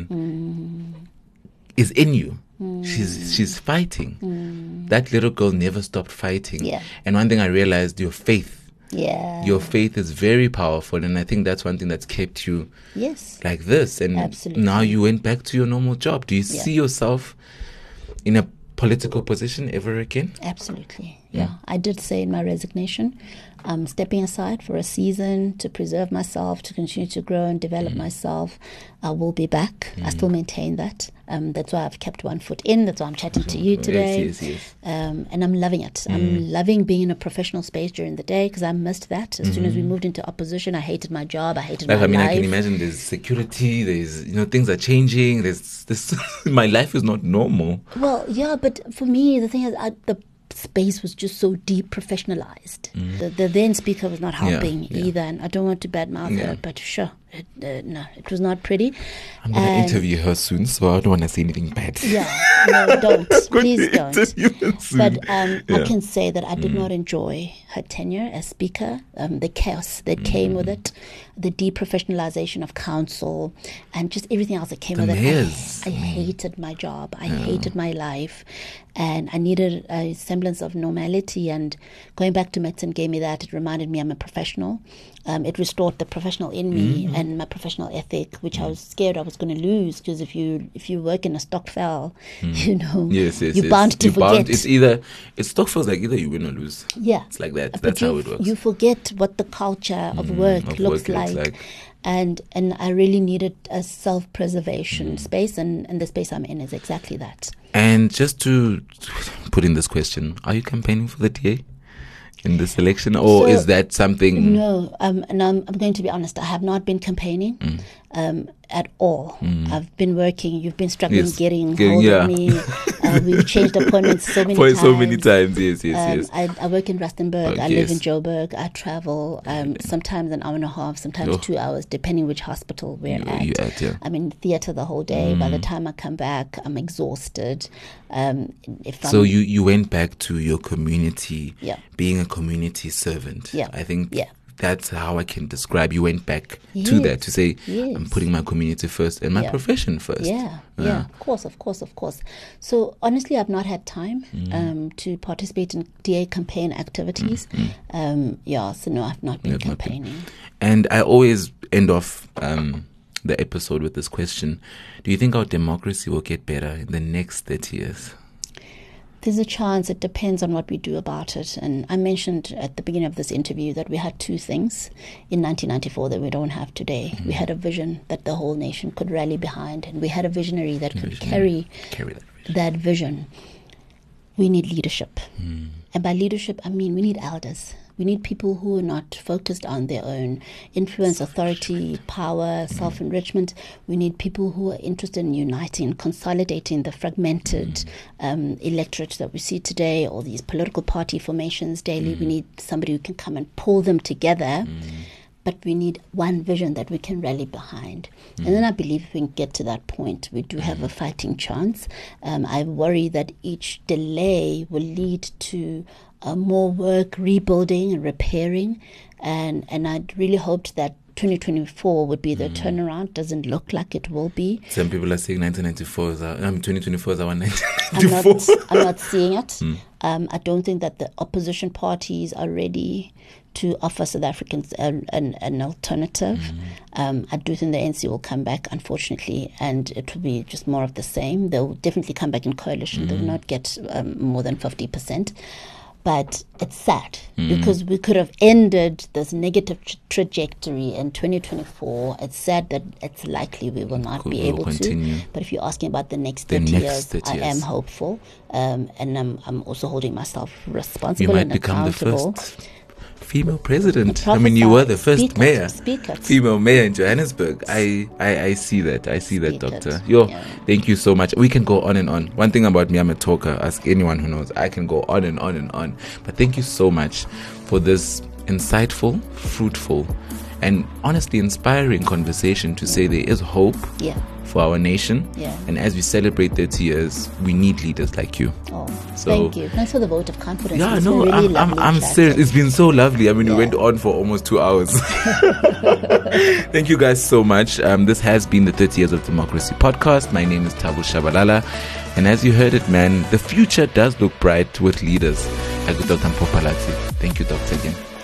Speaker 5: again is in you. She's fighting. That little girl never stopped fighting.
Speaker 6: Yeah.
Speaker 5: And one thing I realized, your faith
Speaker 6: Yeah.
Speaker 5: faith is very powerful, and I think that's one thing that's kept you
Speaker 6: Yes.
Speaker 5: like this. And
Speaker 6: Absolutely.
Speaker 5: now you went back to your normal job. Do you
Speaker 6: Yeah.
Speaker 5: see yourself in a political position ever again?
Speaker 6: Absolutely. Yeah. I did say in my resignation, I'm stepping aside for a season to preserve myself, to continue to grow and develop myself. I will be back. I still maintain that. That's why I've kept one foot in. That's why I'm chatting to you today.
Speaker 5: Yes.
Speaker 6: And I'm loving it. I'm loving being in a professional space during the day because I missed that. As soon as we moved into opposition, I hated my job. I hated my life.
Speaker 5: I can imagine there's security, there's, things are changing, there's this, my life is not normal.
Speaker 6: Well, yeah, but for me, the thing is, the space was just so deprofessionalized. The then speaker was not helping either, and I don't want to badmouth her, but sure, no, it was not pretty.
Speaker 5: I'm going to interview her soon, so I don't want to say anything bad.
Speaker 6: Yeah, no, don't. Please don't.
Speaker 5: Interview her soon.
Speaker 6: But I can say that I did not enjoy her tenure as speaker, the chaos that came with it, the deprofessionalization of council, and just everything else that came with
Speaker 5: mayors.
Speaker 6: it. I hated my job. I hated my life. And I needed a semblance of normality. And going back to medicine gave me that. It reminded me I'm a professional. It restored the professional in me and my professional ethic, which I was scared I was going to lose, because if you work in a stokvel, you're bound to forget.
Speaker 5: Stokvel's like either you win or lose.
Speaker 6: Yeah,
Speaker 5: it's like that.
Speaker 6: But
Speaker 5: That's how it works.
Speaker 6: You forget what the culture of work looks like. And I really needed a self-preservation space, and the space I'm in is exactly that.
Speaker 5: And just to put in this question, are you campaigning for the DA in this election, or is that something?
Speaker 6: No, and I'm going to be honest. I have not been campaigning at all. I've been working. You've been struggling getting hold of me. We've changed appointments so many times.
Speaker 5: So many times, yes.
Speaker 6: I work in Rustenburg. I live in Joburg. I travel sometimes an hour and a half, sometimes 2 hours, depending which hospital we're at. I'm in theatre the whole day. By the time I come back, I'm exhausted.
Speaker 5: So you went back to your community, being a community servant.
Speaker 6: Yeah.
Speaker 5: I think that's how I can describe. You went back to that, to say, I'm putting my community first and my profession first.
Speaker 6: Yeah, of course. So honestly, I've not had time to participate in DA campaign activities. So no, I've not been campaigning.
Speaker 5: And I always end off the episode with this question. Do you think our democracy will get better in the next 30 years?
Speaker 6: There's a chance. It depends on what we do about it. And I mentioned at the beginning of this interview that we had two things in 1994 that we don't have today. We had a vision that the whole nation could rally behind, and we had a visionary that could carry that vision. We need leadership. And by leadership, I mean we need elders. We need people who are not focused on their own influence, authority, power, self-enrichment. We need people who are interested in uniting, consolidating the fragmented electorate that we see today, all these political party formations daily. We need somebody who can come and pull them together. But we need one vision that we can rally behind. And then I believe if we can get to that point, we do have a fighting chance. I worry that each delay will lead to more work rebuilding and repairing. And I'd really hoped that 2024 would be the turnaround. Doesn't look like it will be.
Speaker 5: Some people are saying 2024 is our 1994.
Speaker 6: I'm not seeing it. I don't think that the opposition parties are ready to offer South Africans an alternative. I do think the ANC will come back, unfortunately, and it will be just more of the same. They'll definitely come back in coalition. They will not get more than 50%. But it's sad because we could have ended this negative trajectory in 2024. It's sad that it's likely we will not be able to. But if you're asking about the next 30 years, I am hopeful. And I'm also holding myself responsible and accountable.
Speaker 5: You might become the first female president. I mean, you were the first female mayor in Johannesburg. I see that. I see that, Doctor. Thank you so much. We can go on and on. One thing about me, I'm a talker. Ask anyone who knows. I can go on and on and on. But thank you so much for this insightful, fruitful, and honestly inspiring conversation to say there is hope for our nation. And as we celebrate 30 years, we need leaders like you.
Speaker 6: Thank you. Thanks for the vote of confidence.
Speaker 5: I'm serious. It's been so lovely. I mean, we went on for almost 2 hours. Thank you guys so much. This has been the 30 Years of Democracy podcast. My name is Thabo Shabalala. And as you heard it, man, the future does look bright with leaders like Dr. Mpho Phalatse. Thank you, Doctor, again.